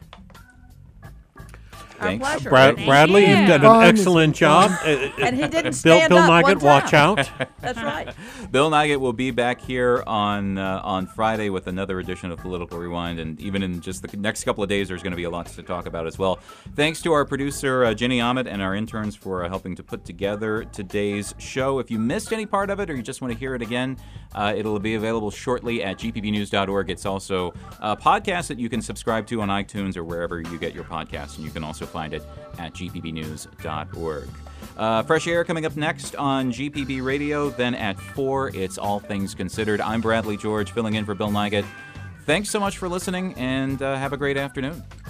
Speaker 1: Thanks.
Speaker 5: pleasure.
Speaker 2: Brad,
Speaker 5: Thank
Speaker 2: Bradley,
Speaker 5: you.
Speaker 2: you've done
Speaker 5: Fun
Speaker 2: an
Speaker 5: is
Speaker 2: excellent
Speaker 5: fun.
Speaker 2: job. Uh,
Speaker 5: And he didn't
Speaker 2: Bill,
Speaker 5: stand
Speaker 2: Bill
Speaker 5: up
Speaker 2: Nigut,
Speaker 5: one
Speaker 2: watch
Speaker 5: time.
Speaker 2: out.
Speaker 5: That's right.
Speaker 1: Bill Nigut will be back here on uh, on Friday with another edition of Political Rewind, and even in just the next couple of days, there's going to be a lot to talk about as well. Thanks to our producer, uh, Jenny Ahmed, and our interns for uh, helping to put together today's show. If you missed any part of it or you just want to hear it again, uh, it'll be available shortly at g p b news dot org. It's also a podcast that you can subscribe to on iTunes or wherever you get your podcasts, and you can also find it at g p b news dot org. Uh, Fresh Air coming up next on G P B Radio. Then at four, it's All Things Considered. I'm Bradley George, filling in for Bill Nigut. Thanks so much for listening, and uh, have a great afternoon.